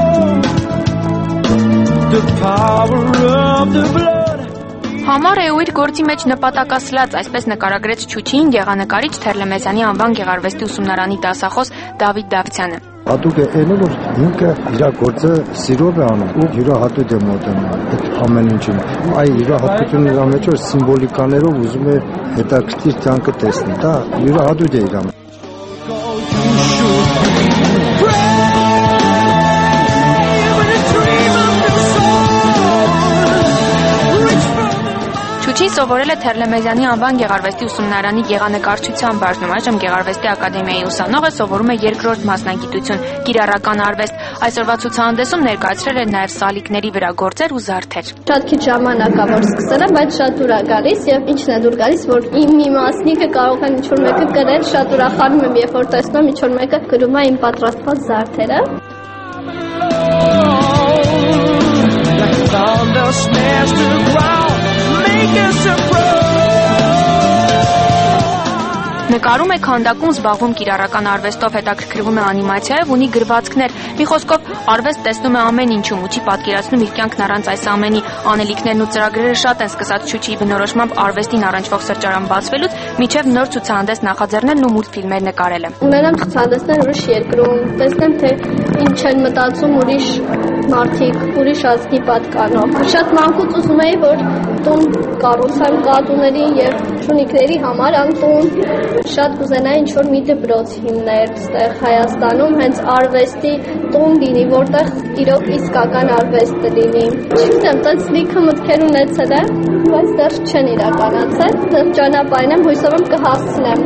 The power of the blood. Համար է ու իր գործի մեջ նպատակասլաց, այսպես նկարագրեց Չուչին գեղանկարիչ Թերլեմեզյանի անվան գեղարվեստի ուսումնարանի դասախոս Դավիթ Դավթյանը։ Հատուկ է այն, որ ինքը իր գործը սիրով է անում ու յուրահատուկ է մոտենում այդ ամեն ինչին։ Այ յուրահատկությունը իր մեջ որ սիմվոլիկաներով ուզում է հետաքրքիր կյանքը տեսնել, դա յուրահատուկ է իր։ Չուչին սովորել է Թերլեմեզյանի անվան գեղարվեստի ուսումնարանի գեղանկարչության բաժնում, այժմ Գեղարվեստի ակադեմիայի ուսանող է, սովորում է երկրորդ մասնագիտություն՝ կիրառական արվեստ։ Այսօրվա ցուցահանդեսում ներկայացրել է նաև սալիկների վրա գործեր ու զարդեր։ Շատ քիչ ժամանակ ա որ սկսել եմ, բայց շատ դուր ա գալիս եւ ինչն է դուր գալիս, որ իմ մի մասնիկը կարող է ինչ-որ մեկը գրել, շատ ուրախանում եմ, երբ որ տեսնում ինչ-որ մեկը գրում է իմ պատրաստված զարդերը։ Նկարում է քանդակում, զբաղվում կիրառական արվեստով, հետաքրքրվում է անիմացիայով, ունի գրվածքներ։ Մի խոսքով, արվեստ տեսնում է ամեն ինչում, ու չի պատկերացնում իր կյանքն առանց այս ամենի։ Անելիքներն ու ծրագրերը շատ են, սկսած Չուչիի բնորոշմամբ արվեստին առնչվող սրճարան բացվելուց մինչև նոր ցուցահանդես նախաձեռնելն ու մուլտֆիլմեր նկարելը։ Ունենամ ցուցահանդեսներ ուրիշ երկրում, տեսնեմ թե ինչ են մտածում ուրիշ մարդիկ, ուրիշ ազգի պատկանող։ Շատ մանկուց ուզում էի, որ տուն կառուցեմ կատուների եւ շունիկների համար անտուն։ Շատ կուզենայի ինչ-որ մի դպրոց հիմներ ստեղ Հայաստանում, հենց արվեստի տուն լինի, որտեղ իրոք իսկական արվեստը լինի։ Չգիտեմ, տենց լիքը մտքեր ունեցել եմ, բայց դեռ չեն իրականացել։ Դեռ ճանապարհին եմ, հույսով եմ կհասցնեմ։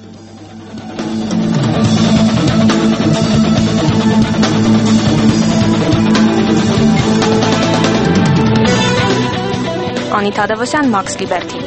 Անիթա Դավոսյան, Մաքս Լիբերթի։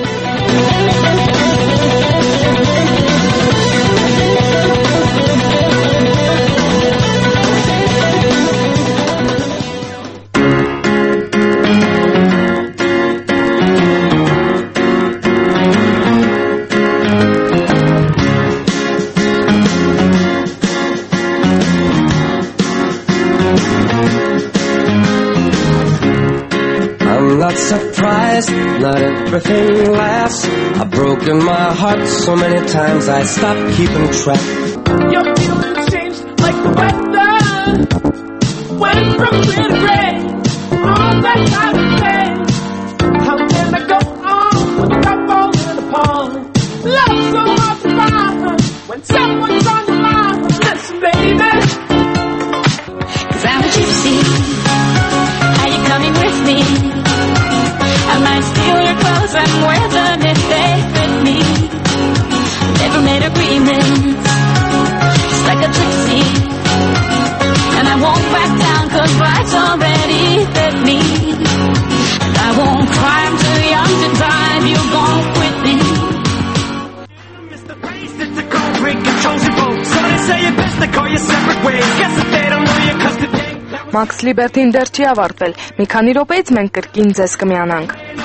Not surprised, not everything lasts. I've broken my heart so many times I stopped keeping track. Your feelings change like the weather. Went from clear to gray, all that time to play. How can I go on when the cup falls in the pond? Love's so hard to find when someone's on the line. Listen, baby, 'cause I'm a gypsy. Are you coming with me? I might steal your clothes and wear them if they fit me. Never made agreements, just like a gypsy. And I won't back down 'cause life's already fit me. And I won't cry, I'm too young to drive, you gon' quit me. Mister Face, it's a cold break, controls your boat. So they say you best to call you separate ways. Guess if they don't know you 'cause today. Մաքս Լիբերթին դեռ չի ավարտվել։ Մի քանի րոպեից մենք կրկին ձեզ կմիանանք։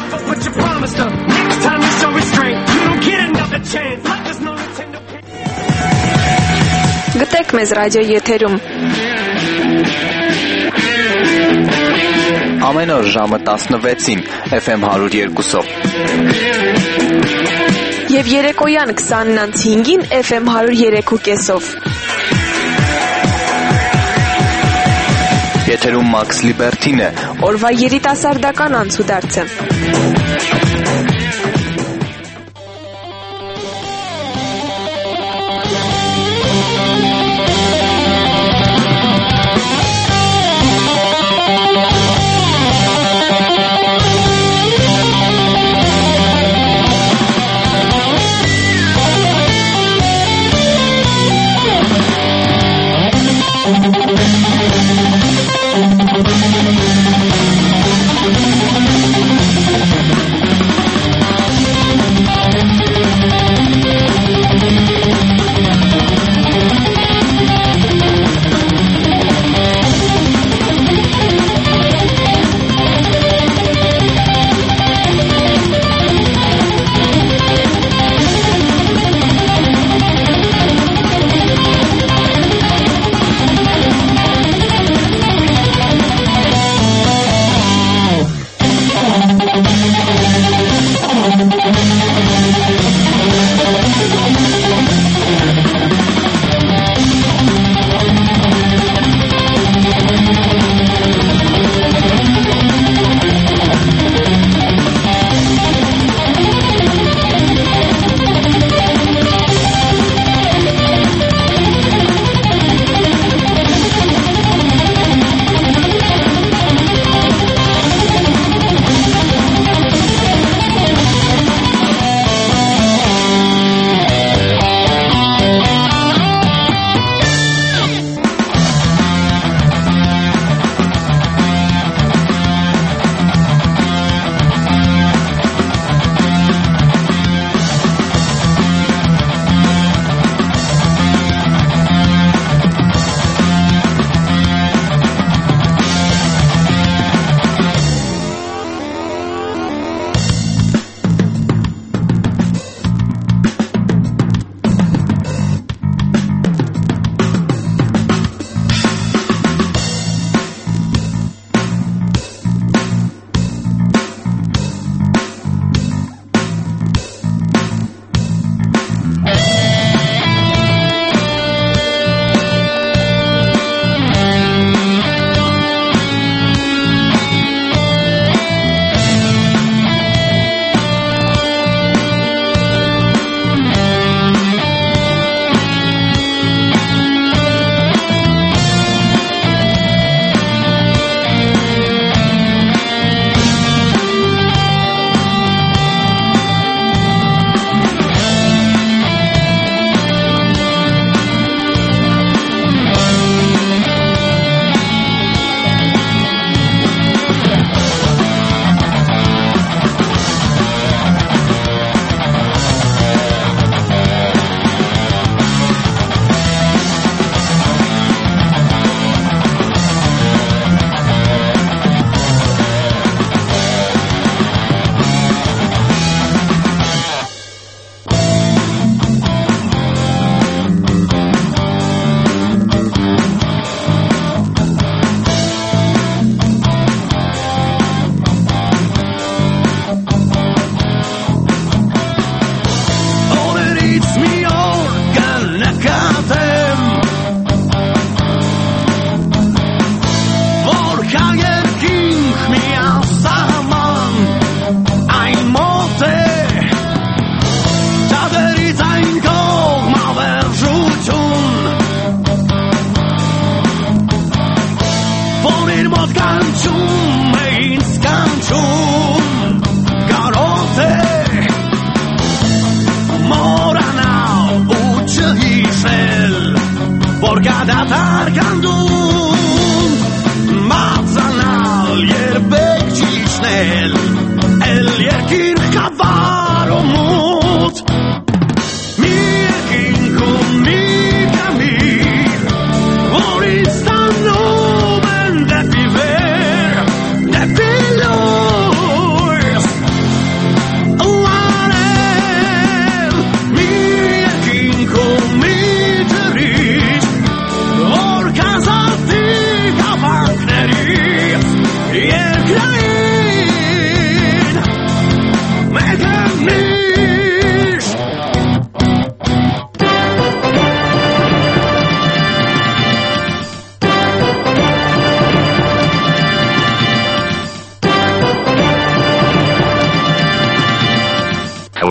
Գտեք մեզ ռադիոյի եթերում։ Ամեն օր ժամը տասնվեցին Էֆ Էմ հարյուր երկուսով։ Եվ երեկոյան քսանն անց հինգին Էֆ Էմ հարյուր երեք ու կեսով։ Եթերում Max Liberty-ն է։ Օրվա երիտասարդական անցուդարձը։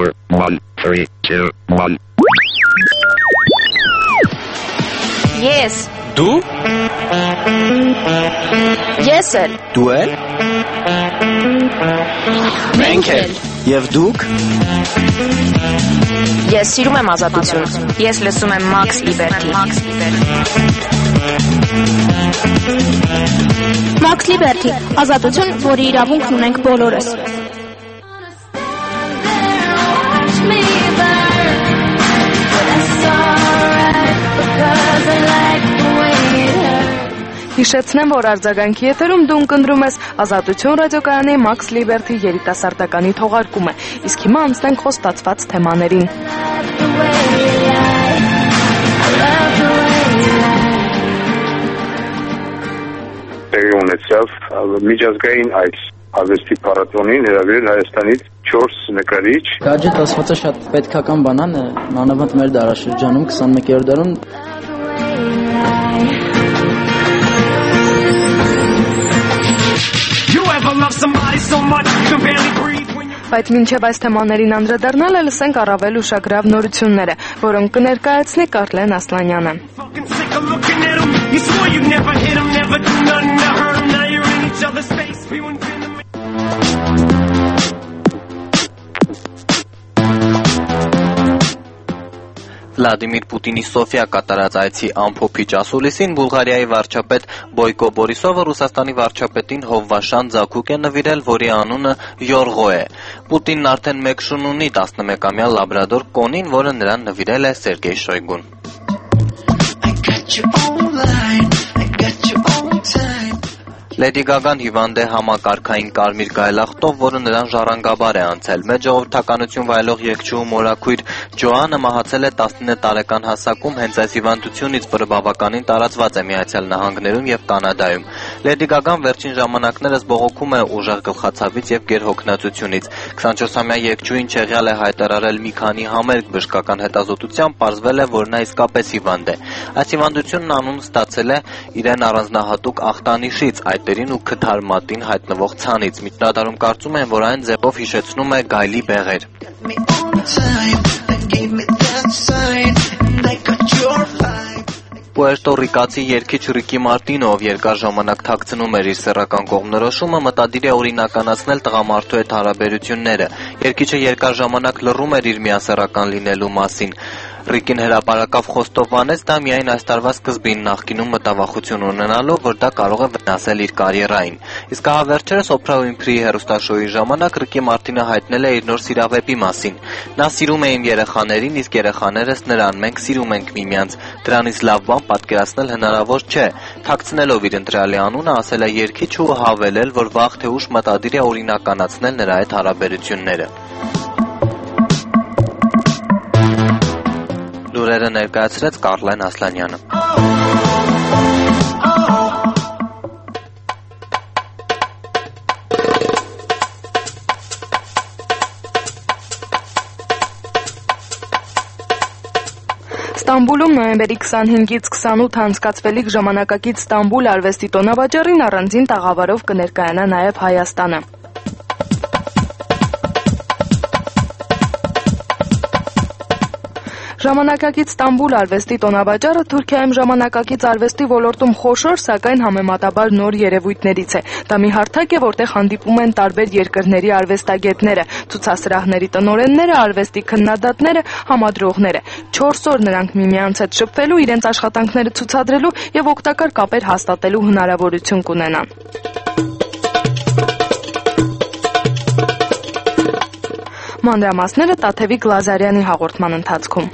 four, one, three, two, one. Yes. Դու? Ես էլ։ Դու էլ։ Մենք էլ։ Եվ դուք։ Ես սիրում եմ ազատություն։ Ես լսում եմ Max Liberty։ Max Liberty, ազատություն, որի իրավունքն ունենք բոլորս։ Հիշեցնեմ, որ արձագանքի եթերում դու ընկնդրում ես Ազատություն ռադիոկայանի Max Liberty երիտասարդականի թողարկումը, իսկ հիմա անցնենք խոստացված թեմաներին։ Տեղի ունեցավ միջազգային այս արվեստի փառատոնին հրավիրել Հայաստանից չորս նկարիչ։ Գաջետ ասվածը շատ պետքական բանան է, մանավանդ մեր դարաշրջանում քսանմեկերորդ դարում Բայց մինչև այս թեմաներին անդրադառնալը լսենք առավել ուշագրավ նորությունները, որոնք կներկայացնի Կարլեն Ասլանյանը։ Վլադիմիր Պուտինի Սոֆիա կատարած այցի ամփոփիչ ասուլիսին Բուլղարիայի վարչապետ Բոյկո Բորիսովը Ռուսաստանի վարչապետին հովվաշան ձագուկ է նվիրել, որի անունը Յորղո է։ Պուտինն արդեն մեկ շուն ունի տասնմեկամյա լաբրադոր կոնին, որը նրան նվիրել է Սերգեյ Շոյգուն։ Լեդի Գագան հիվանդ է համակարգային կարմիր գայլախտով, որը նրան ժառանգաբար է անցել։ Մեծ ժողովրդականություն վայելող երգչուհու մորաքույր Ջոանը մահացել է տասնինը տարեկան հասակում հենց այս հիվանդությունից, որը բավականին տարածված է Միացյալ Նահանգներում եւ Կանադայում։ Լեդի Գագան վերջին ժամանակներս բողոքում է ուժեղ գլխացավից եւ գերհոգնածությունից։ քսանչորսամյա երգչուհին չեղյալ է հայտարարել մի քանի համերգ բժշկական հետազոտությամբ, պարզվել է, որ նա իսկապես հիվանդ է։ Այս հիվանդությունն անուն ստացել է իրեն առանձնահատուկ ախտանիշից, այտերին ու քթարմատին հայտնվող ցանից։ Միջնադարում կարծում են, որ այն ձևով հիշեցնում է գայլի բեղեր։ Պուերտո Ռիկացի երգիչ Ռիկի Մարտինը, ով երկար ժամանակ թաքցնում էր իր սեռական կողմնորոշումը, մտադիր է օրինականացնել տղամարդու հետ հարաբերությունները։ Երգիչը երկար ժամանակ լռում էր իր միասեռական լինելու մասին։ Ռիկին հրապարակավ խոստովանեց դա միայն այս տարվա սկզբին, նախկինում մտավախություն ունենալով, որ դա կարող է վնասել իր կարիերային։ Իսկ ահա վերջերս Օփրա Ուինֆրիի հեռուստաշոուի ժամանակ Ռիկի Մարտինը հայտնել է իր նոր սիրավեպի մասին։ Նա սիրում է իմ երեխաներին, իսկ երեխաներս նրան, մենք սիրում ենք միմյանց։ Դրանից լավ բան պատկերացնել հնարավոր չէ։ Թաքցնելով իր ընտրյալի անունը, ասել է երգիչը ու հավելել, որ վաղ թե ուշ մտադիր է օրինականացնել նրա հետ հարաբերությունները։ Լուրերը ներկայացրեց Կարլեն Ասլանյանը։ Ստամբուլում նոյեմբերի քսանհինգից քսանութ անցկացվելիք ժամանակակից Ստամբուլ արվեստի տոնավաճառին առանձին տաղավարով կներկայանա նաև Հայաստանը։ Ժամանակակից Ստամբուլ արվեստի տոնավաճառը Թուրքիայում ժամանակակից արվեստի ոլորտում խոշոր, սակայն համեմատաբար նոր երևույթներից է։ Դա մի հարթակ է, որտեղ հանդիպում են տարբեր երկրների արվեստագետները, ցուցասրահների տնօրենները, արվեստի քննադատները, համադրողները։ Չորս օր նրանք միմյանց հետ շփվելու, իրենց աշխատանքները ցուցադրելու եւ օգտակար կապեր հաստատելու հնարավորություն կունենան։ Մանրամասները Տաթևիկ Լազարյանի հաղորդման ընթացքում։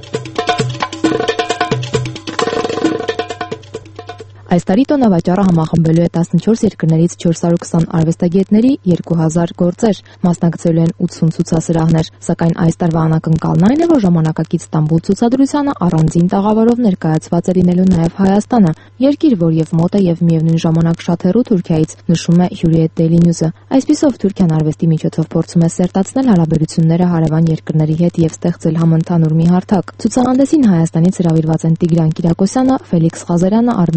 Այս տարի տոնավաճառը համախմբելու է տասնչորս երկրներից չորս հարյուր քսան արվեստագետների երկու հազար գործեր, մասնակցելու են ութսուն ցուցասրահներ, սակայն այս տարվա անակնկալն այն է, որ ժամանակակից Ստամբուլ ցուցադրությանը առանձին տաղավարով ներկայացված է լինելու նաև Հայաստանը, երկիր, որ եւ մոտ է եւ միևնույն ժամանակ շատ հեռու Թուրքիայից, նշում է Hürriyet Daily News-ը։ Այսպիսով Թուրքիան արվեստի միջոցով փորձում է սերտացնել հարաբերությունները հարևան երկրների հետ եւ ստեղծել համընդհանուր մի հարթակ։ Ցուցահանդեսին Հայաստանից հրավիրված են Տիգրան Կիրակոսյանը, Ֆելիքս Ղազարյանը, Արմեն Գևորգյանը,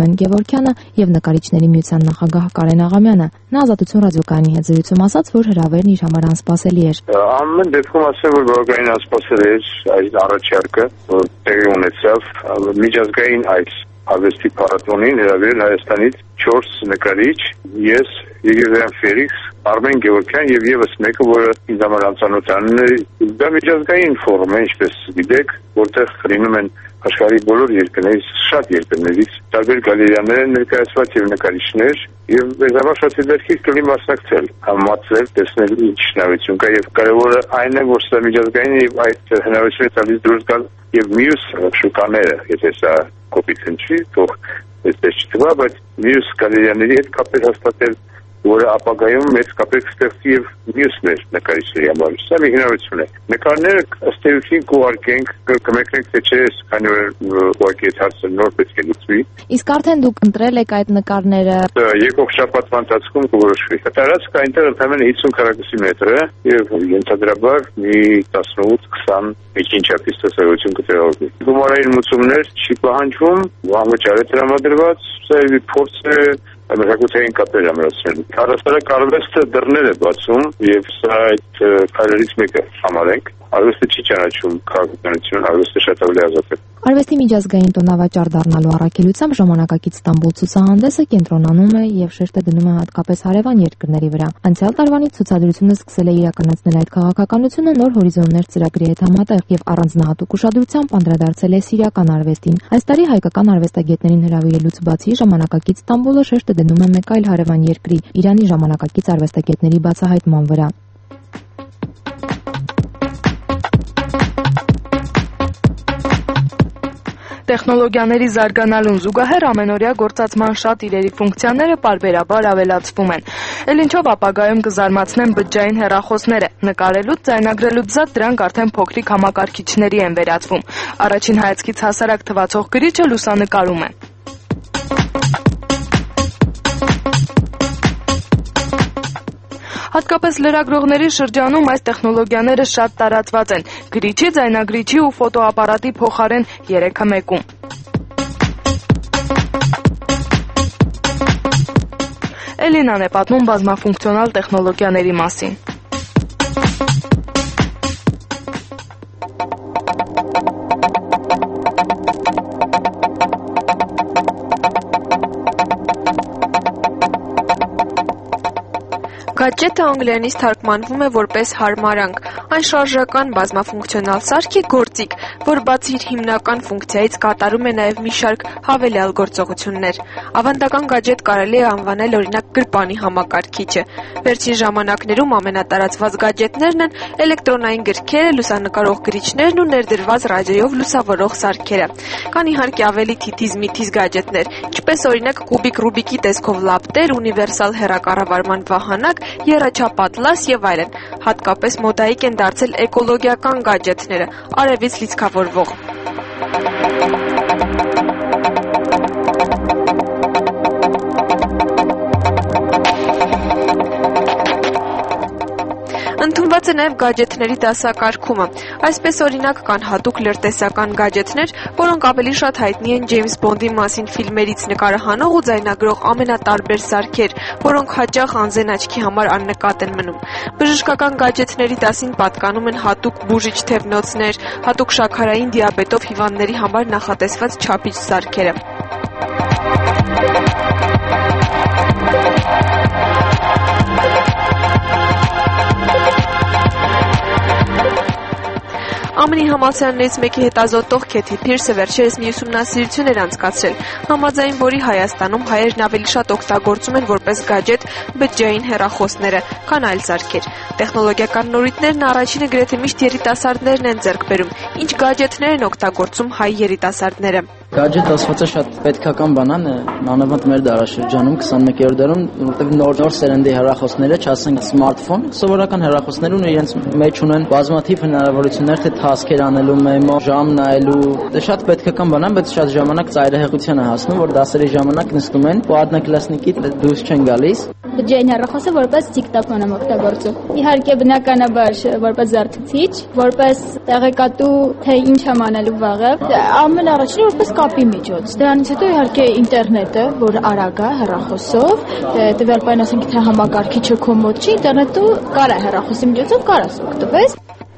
Գևորգյանը եւ նկարիչների միության նախագահ Կարեն Աղամյանը։ Նա Ազատություն ռադիոկայանի հետ զրույցում ասաց, որ հրավերն իր համար անսպասելի էր։ Ամեն դեպքում ասեմ, որ բավականին անսպասելի էր այս առաջարկը, որ տեղի ունեցավ միջազգային այս արվեստի փառատոնին հրավիրել Հայաստանից չորս նկարիչ, ես, Եգեզյան Ֆելիքս, Արմեն Գևորգյան եւ եւս մեկը, որը ինձ համար անծանոթ է։ Դա միջազգային ֆորում է, ինչպես գիտեք, որտեղ լինում են աշխարհի բոլոր երկրներից, շատ երկրներից, տարբեր գալերիաներ են ներկայացված եւ նկարիչներ, եւ այս համար շատ դեպքից կլինի մասնակցել, համացել, տեսնել ինչ հնարավորություն կա եւ կարեւորը այն է, որ սա միջազգային եւ այդ հնարավորությունը տալիս դուրս գալ եւ մյուս շուկաները, եթե սա կոպիտ հնչի, թող այդպես չթվա, բայց մյուս գալերիաների հետ կապեր հաստատել, որը ապագայում մեծ կապեր կստեղծի եւ մյուսներ նկարիչների համար։ Սա մի հնարավորություն է։ Նկարները ըստ էության կուղարկենք, կմեկնենք թե չէ, քանի որ ուղղակի այդ հարցը նոր պետք է լուծվի։ Իսկ արդեն դուք ընտրել եք այդ նկարները։ Եկող շաբաթվա ընթացքում կորոշվի։ Տարածքը այնտեղ ընդամենը հիսուն քառակուսի մետր է եւ ենթադրաբար մի տասնութ քսան միջինչափից տեսարություն կտեղավորվի։ Գումարային մուծումներ չի պահանջվում, անվճար է տրամադրված, սա փորձ է մշակութային կապեր ամրացնել։ Առաստարակ արվեստը դռներ է բացում եւ սա այդ քայլերից մեկը համարենք։ Արվեստը չի ճանաչում քաղաքականություն, արվեստը շատ ավելի ազատ է։ Արվեստի միջազգային տոնավաճառ դառնալու առաքելությամբ ժամանակակից Ստամբուլ ցուցահանդեսը կենտրոնանում է եւ շեշտը դնում է հատկապես հարևան երկրների վրա։ Անցյալ տարվանից ցուցադրությունը սկսել է իրականացնել այդ քաղաքականությունը նոր հորիզոններ ծրագրի հետ համատեղ եւ առանձնահատուկ ուշադրությամբ անդրադարձել է սիրիական արվեստին։ Այս տարի հայկական արվեստագետներին հրավիրելուց բացի ժամանակակից Ստամբուլը շեշտը դնում է մեկ այլ հարևան երկրի՝ Իրանի ժամանակակից արվեստագետների բացահայտման վրա։ Տեխնոլոգիաների զարգանալուն զուգահեռ ամենօրյա գործածման շատ իրերի ֆունկցիաները պարբերաբար ավելացվում են։ Էլ ինչով ապագայում կզարմացնեն բջջային հեռախոսները։ Նկարելուց, ձայնագրելուց զատ դրանք արդեն փոքրիկ համակարգիչների են վերածվում։ Առաջին հայացքից հասարակ թվացող գրիչը լուսանկարում է։ Հատկապես լրագրողների շրջանում այս տեխնոլոգիաները շատ տարածված են։ Գրիչի, ձայնագրիչի ու ֆոտոապարատի փոխարեն երեքը մեկում։ Էլինան է պատմում բազմաֆունկցիոնալ տեխնոլոգիաների մասին։ Գadget-ը անգլերենից թարգմանվում է որպես հարմարանք։ Այն շարժական բազմաֆունկցիոնալ սարք է գործիք, որ բացի իր հիմնական ֆունկցիայից կատարում է նաև մի շարք հավելյալ գործողություններ։ Ավանդական գadget կարելի է անվանել օրինակ գրպանի համակարգիչը։ Վերջին ժամանակներում ամենատարածված գadgetներն են էլեկտրոնային գրքերը, լուսանկարող գրիչներն ու ներդրված ռադիոյով լուսավորող սարքերը։ Կան իհարկե ավելի թիթիզ-միթիզ գadgetներ, ինչպես օրինակ կուբիկ Ռուբիկի տեսքով լապտեր, ունիվերսալ հեռակառավարման վահանակ, եռաչափ եւ այլն։ Հատկապես մոդայիկ են դարձել էկոլոգիական գadgetները, արևից լիցքավորվող։ Ընդունված է նաև գadgetների դասակարգումը։ Այսպես օրինակ կան հատուկ լրտեսական գadgetներ, որոնք ավելի շատ հայտնի են Ջեյմս Բոնդի մասին ֆիլմերից նկարահանող ու ձայնագրող ամենատարբեր սարքեր, որոնք հաճախ անզեն աչքի համար աննկատ են մնում։ Բժշկական գadgetների դասին պատկանում են հատուկ բուժիչ թևնոցներ, հատուկ շաքարային դիաբետով հիվանդների համար նախատեսված չափիչ սարքերը։ Ամենի համալսարաններից մեկի հետազոտող Քեթի Փիրսը վերջերս մի ուսումնասիրություն էր անցկացրել, համաձայն որի Հայաստանում հայերն ավելի շատ օգտագործում են որպես գadget բջջային հեռախոսները, քան այլ սարքեր։ Տեխնոլոգիական նորույթներն առաջինը գրեթե միշտ երիտասարդներն են ձեռք բերում, ինչ գadgetներ են օգտագործում հայ երիտասարդները։ Gadget ասվածը շատ պետքական բանան է, անավանդ մեր դարաշրջանում քսանմեկերորդ դարում, որտեղ նոր նոր սերնդի հեռախոսները, չասենք սմարթֆոն, սովորական հեռախոսներն ու իրենց մեջ ունեն բազմաթիվ հնարավորություններ, թե թասքեր անելու, մեմո, ժամ նայելու, դա շատ պետքական բան է, բայց շատ ժամանակ ծայրահեղության է հասնում, որ դասերի ժամանակ նստում են, ու одноклассники դուրս չեն գալիս։ բջջային հեռախոսը որպես դիկտաֆոն եմ օգտագործում։ Իհարկե բնականաբար որպես զարթուցիչ, որպես տեղեկատու, թե ինչ եմ անելու վաղը, ամենառաջին որպես կապի միջոց։ Դրանից հետո իհարկե ինտերնետը, որ արագ է հեռախոսով, տվյալ պայն ասենք թե համակարգիչը քո մոտ չի, ինտերնետը կարա հեռախոսի միջոցով կարաս օգտվես։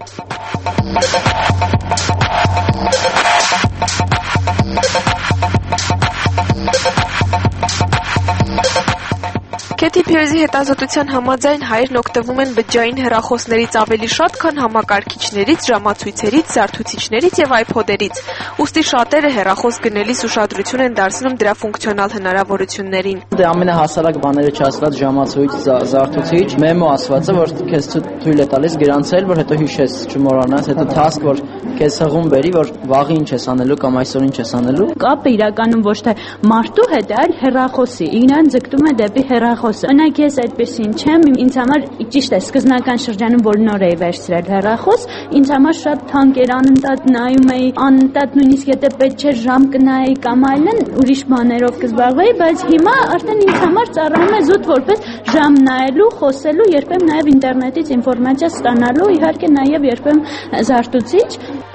Քեթի Փիրզի հետազոտության համաձայն հայերն օգտվում են բջջային հեռախոսներից ավելի շատ, քան համակարգիչներից, ժամացույցերից, զարթուցիչներից եւ iPod-երից։ Ուստի շատերը հեռախոս գնելիս ուշադրություն են դարձնում դրա ֆունկցիոնալ հնարավորություններին։ Դե ամենահասարակ բաները չասված ժամացույց, զարթուցիչ, մեմո ասվածը, որ քեզ թույլ է տալիս գրանցել, որ հետո հիշես, չմոռանաս, հետո task, որ քեզ հղում բերի, որ վաղը ինչ ես անելու կամ այսօր ինչ ես անելու։ Կապը իրականում ոչ թե մարդու հետ, այլ հեռախոսի։ Իրան ձգտում է դեպի հեռախոսը։ Օրինակ ես այդպեսին չեմ, ինձ համար ճիշտ է, սկզբնական շրջանում, որ նոր էի վերցրել հեռախոս, ինձ համար շատ թանկ էր, անընդհատ նայում էի, անընդհատ նույնիսկ եթե պետք չէր ժամ կնայի կամ այլն, ուրիշ բաներով կզբաղվեի, բայց հիմա արդեն ինձ համար ծառայում է զուտ որպես ժամ նայելու, խոսելու, երբեմն նաև ինտերնետից ինֆորմացիա ստանալու, իհարկե նաև երբեմն զարթուցիչ։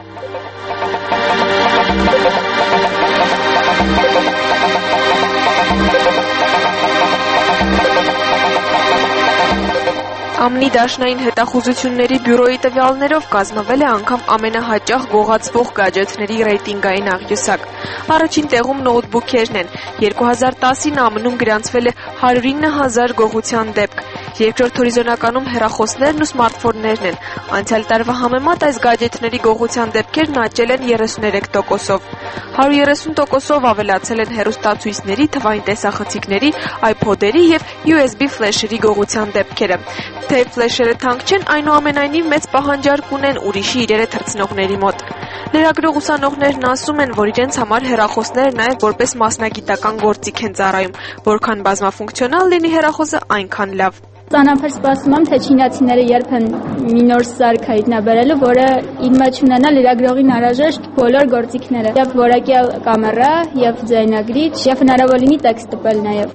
Ամնի դաշնային հետախուզությունների բյուրոյի տվյալներով կազմվել է անգամ ամենահաճախ գողացվող գաջեթների ռեյտինգային աղյուսակ։ Առաջին տեղում նոութբուքերն են։ երկու հազար տասին ԱՄՆ-ում գրանցվել է հարյուր ինը հազար գողության դեպք։ Երկրորդ հորիզոնականում հեռախոսներն ու սմարթֆոններն են։ Անցյալ տարվա համեմատ այս գաջեթների գողության դեպքերն աճել են երեսուներեք տոկոսով։ հարյուր երեսուն տոկոսով ավելացել են հեռուստացույցների, թվային տեսախցիկների, iPod-երի եւ յու էս բի ֆլեշերի գողության դեպքերը։ Թե ֆլեշերը թանկ չեն, այնուամենայնիվ մեծ պահանջարկ ունեն ուրիշի իրերը թռցնողների մոտ։ Լրագրող ուսանողներն ասում են, որ իրենց համար հեռախոսները նաև որպես մասնագիտական գործիք են ծառայում, որքան բազմաֆունկցիոնալ լինի հեռախոսը, այնքան լավ։ Ծանրաբար սպասում եմ, թե չինացիները երբ են մի նոր սարք հայտնաբերելու, որը իր մեջ ունենա լրագրողին անհրաժեշտ բոլոր գործիքները, եւ որակյալ կամերա, եւ ձայնագրիչ, եւ հնարավոր լինի տեքստ տպել նաեւ։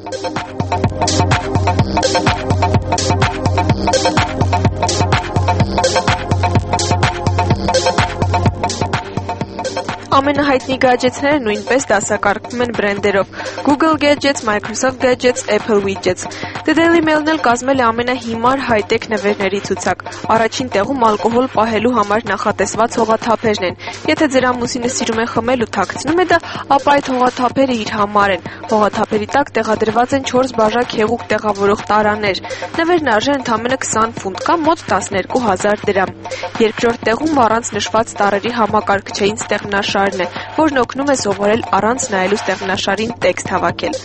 Ամենահայտնի գաջեթները նույնպես դասակարգվում են բրենդերով՝ Google Gadgets, Microsoft Gadgets, Apple Widgets։ The Daily Mail-ն էլ կազմել է ամենահիմար հայ-տեխ նվերների ցուցակ։ Առաջին տեղում ալկոհոլ պահելու համար նախատեսված հողաթափերն են։ Եթե ձեր ամուսինը սիրում է խմել ու թաքցնում է դա, ապա այդ հողաթափերը իր համար են։ Հողաթափերի տակ տեղադրված են չորս բաժակ հեղուկ տեղավորող տարաներ։ Նվերն արժե ընդամենը քսան ֆունտ կամ մոտ տասներկու հազար դրամ։ Երկրորդ տեղում առանց նշված տարրերի համակարգչային ստեղնաշարն է, որն օգնում է սովորել առանց նայելու ստեղնաշարին տեքստ հավաքել։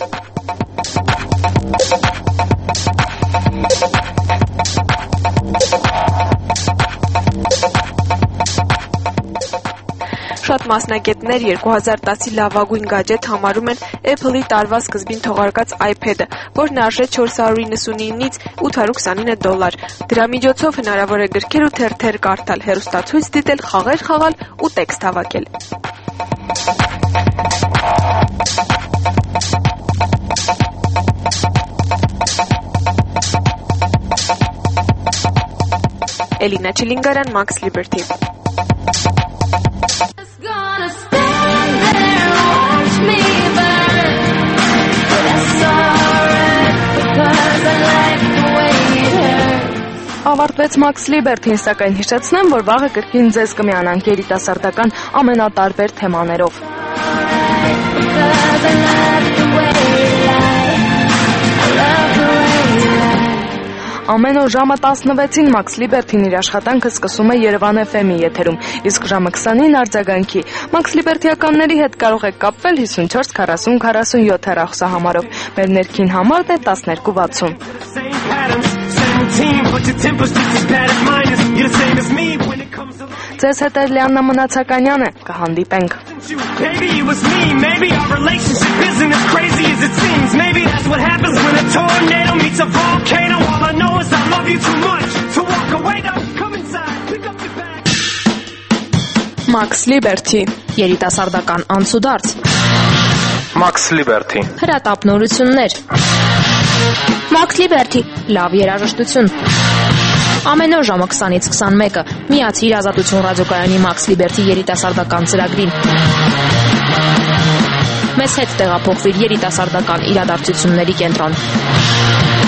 Շատ մասնագետներ երկու հազար տասի լավագույն գաջեթ համարում են Apple-ի տարվա սկզբին թողարկած iPad-ը, որն արժե չորս հարյուր իննսունինից ութ հարյուր քսանինը դոլար։ Դրա միջոցով հնարավոր է գրքեր ու թերթեր կարդալ, հեռուստացույց դիտել, խաղեր խաղալ ու տեքստ հավաքել։ Էլինա Չիլինգարյան, Max Liberty։ Ավարտվեց Max Liberty-ն, սակայն հիշեցնեմ, որ վաղը կրկին ձեզ կմիանանք երիտասարդական ամենատարբեր թեմաներով։ Ամեն օր ժամը տասնվեցին Max Liberty-ն իր աշխատանքը սկսում է Երևան էֆ էմ-ի եթերում, իսկ ժամը քսանին արձագանքի։ Max Liberty-ականների հետ կարող եք կապվել հիսունչորս քառասուն քառասունյոթ հեռախոսահամարով։ Մեր ներքին համարն է տասներկու վաթսուն։ Ձեզ հետ է Լիաննա Մնացականյանը, կհանդիպենք։ Maybe it was me, maybe our relationship isn't as crazy as it seems. Maybe that's what happens when a tornado meets a volcano. All I know is I love you too much to walk away. Don't come inside, pick up your bag. Max Liberty, երիտասարդական անցուդարձ։ Max Liberty, հրատապ նորություններ։ Max Liberty։ Լավ երաժշտություն։ Ամեն օր ժամը քսանից քսանմեկը միացիր Ազատություն ռադիոկայանի Max Liberty երիտասարդական ծրագրին։ Մեզ հետ տեղափոխվիր երիտասարդական իրադարձությունների կենտրոն։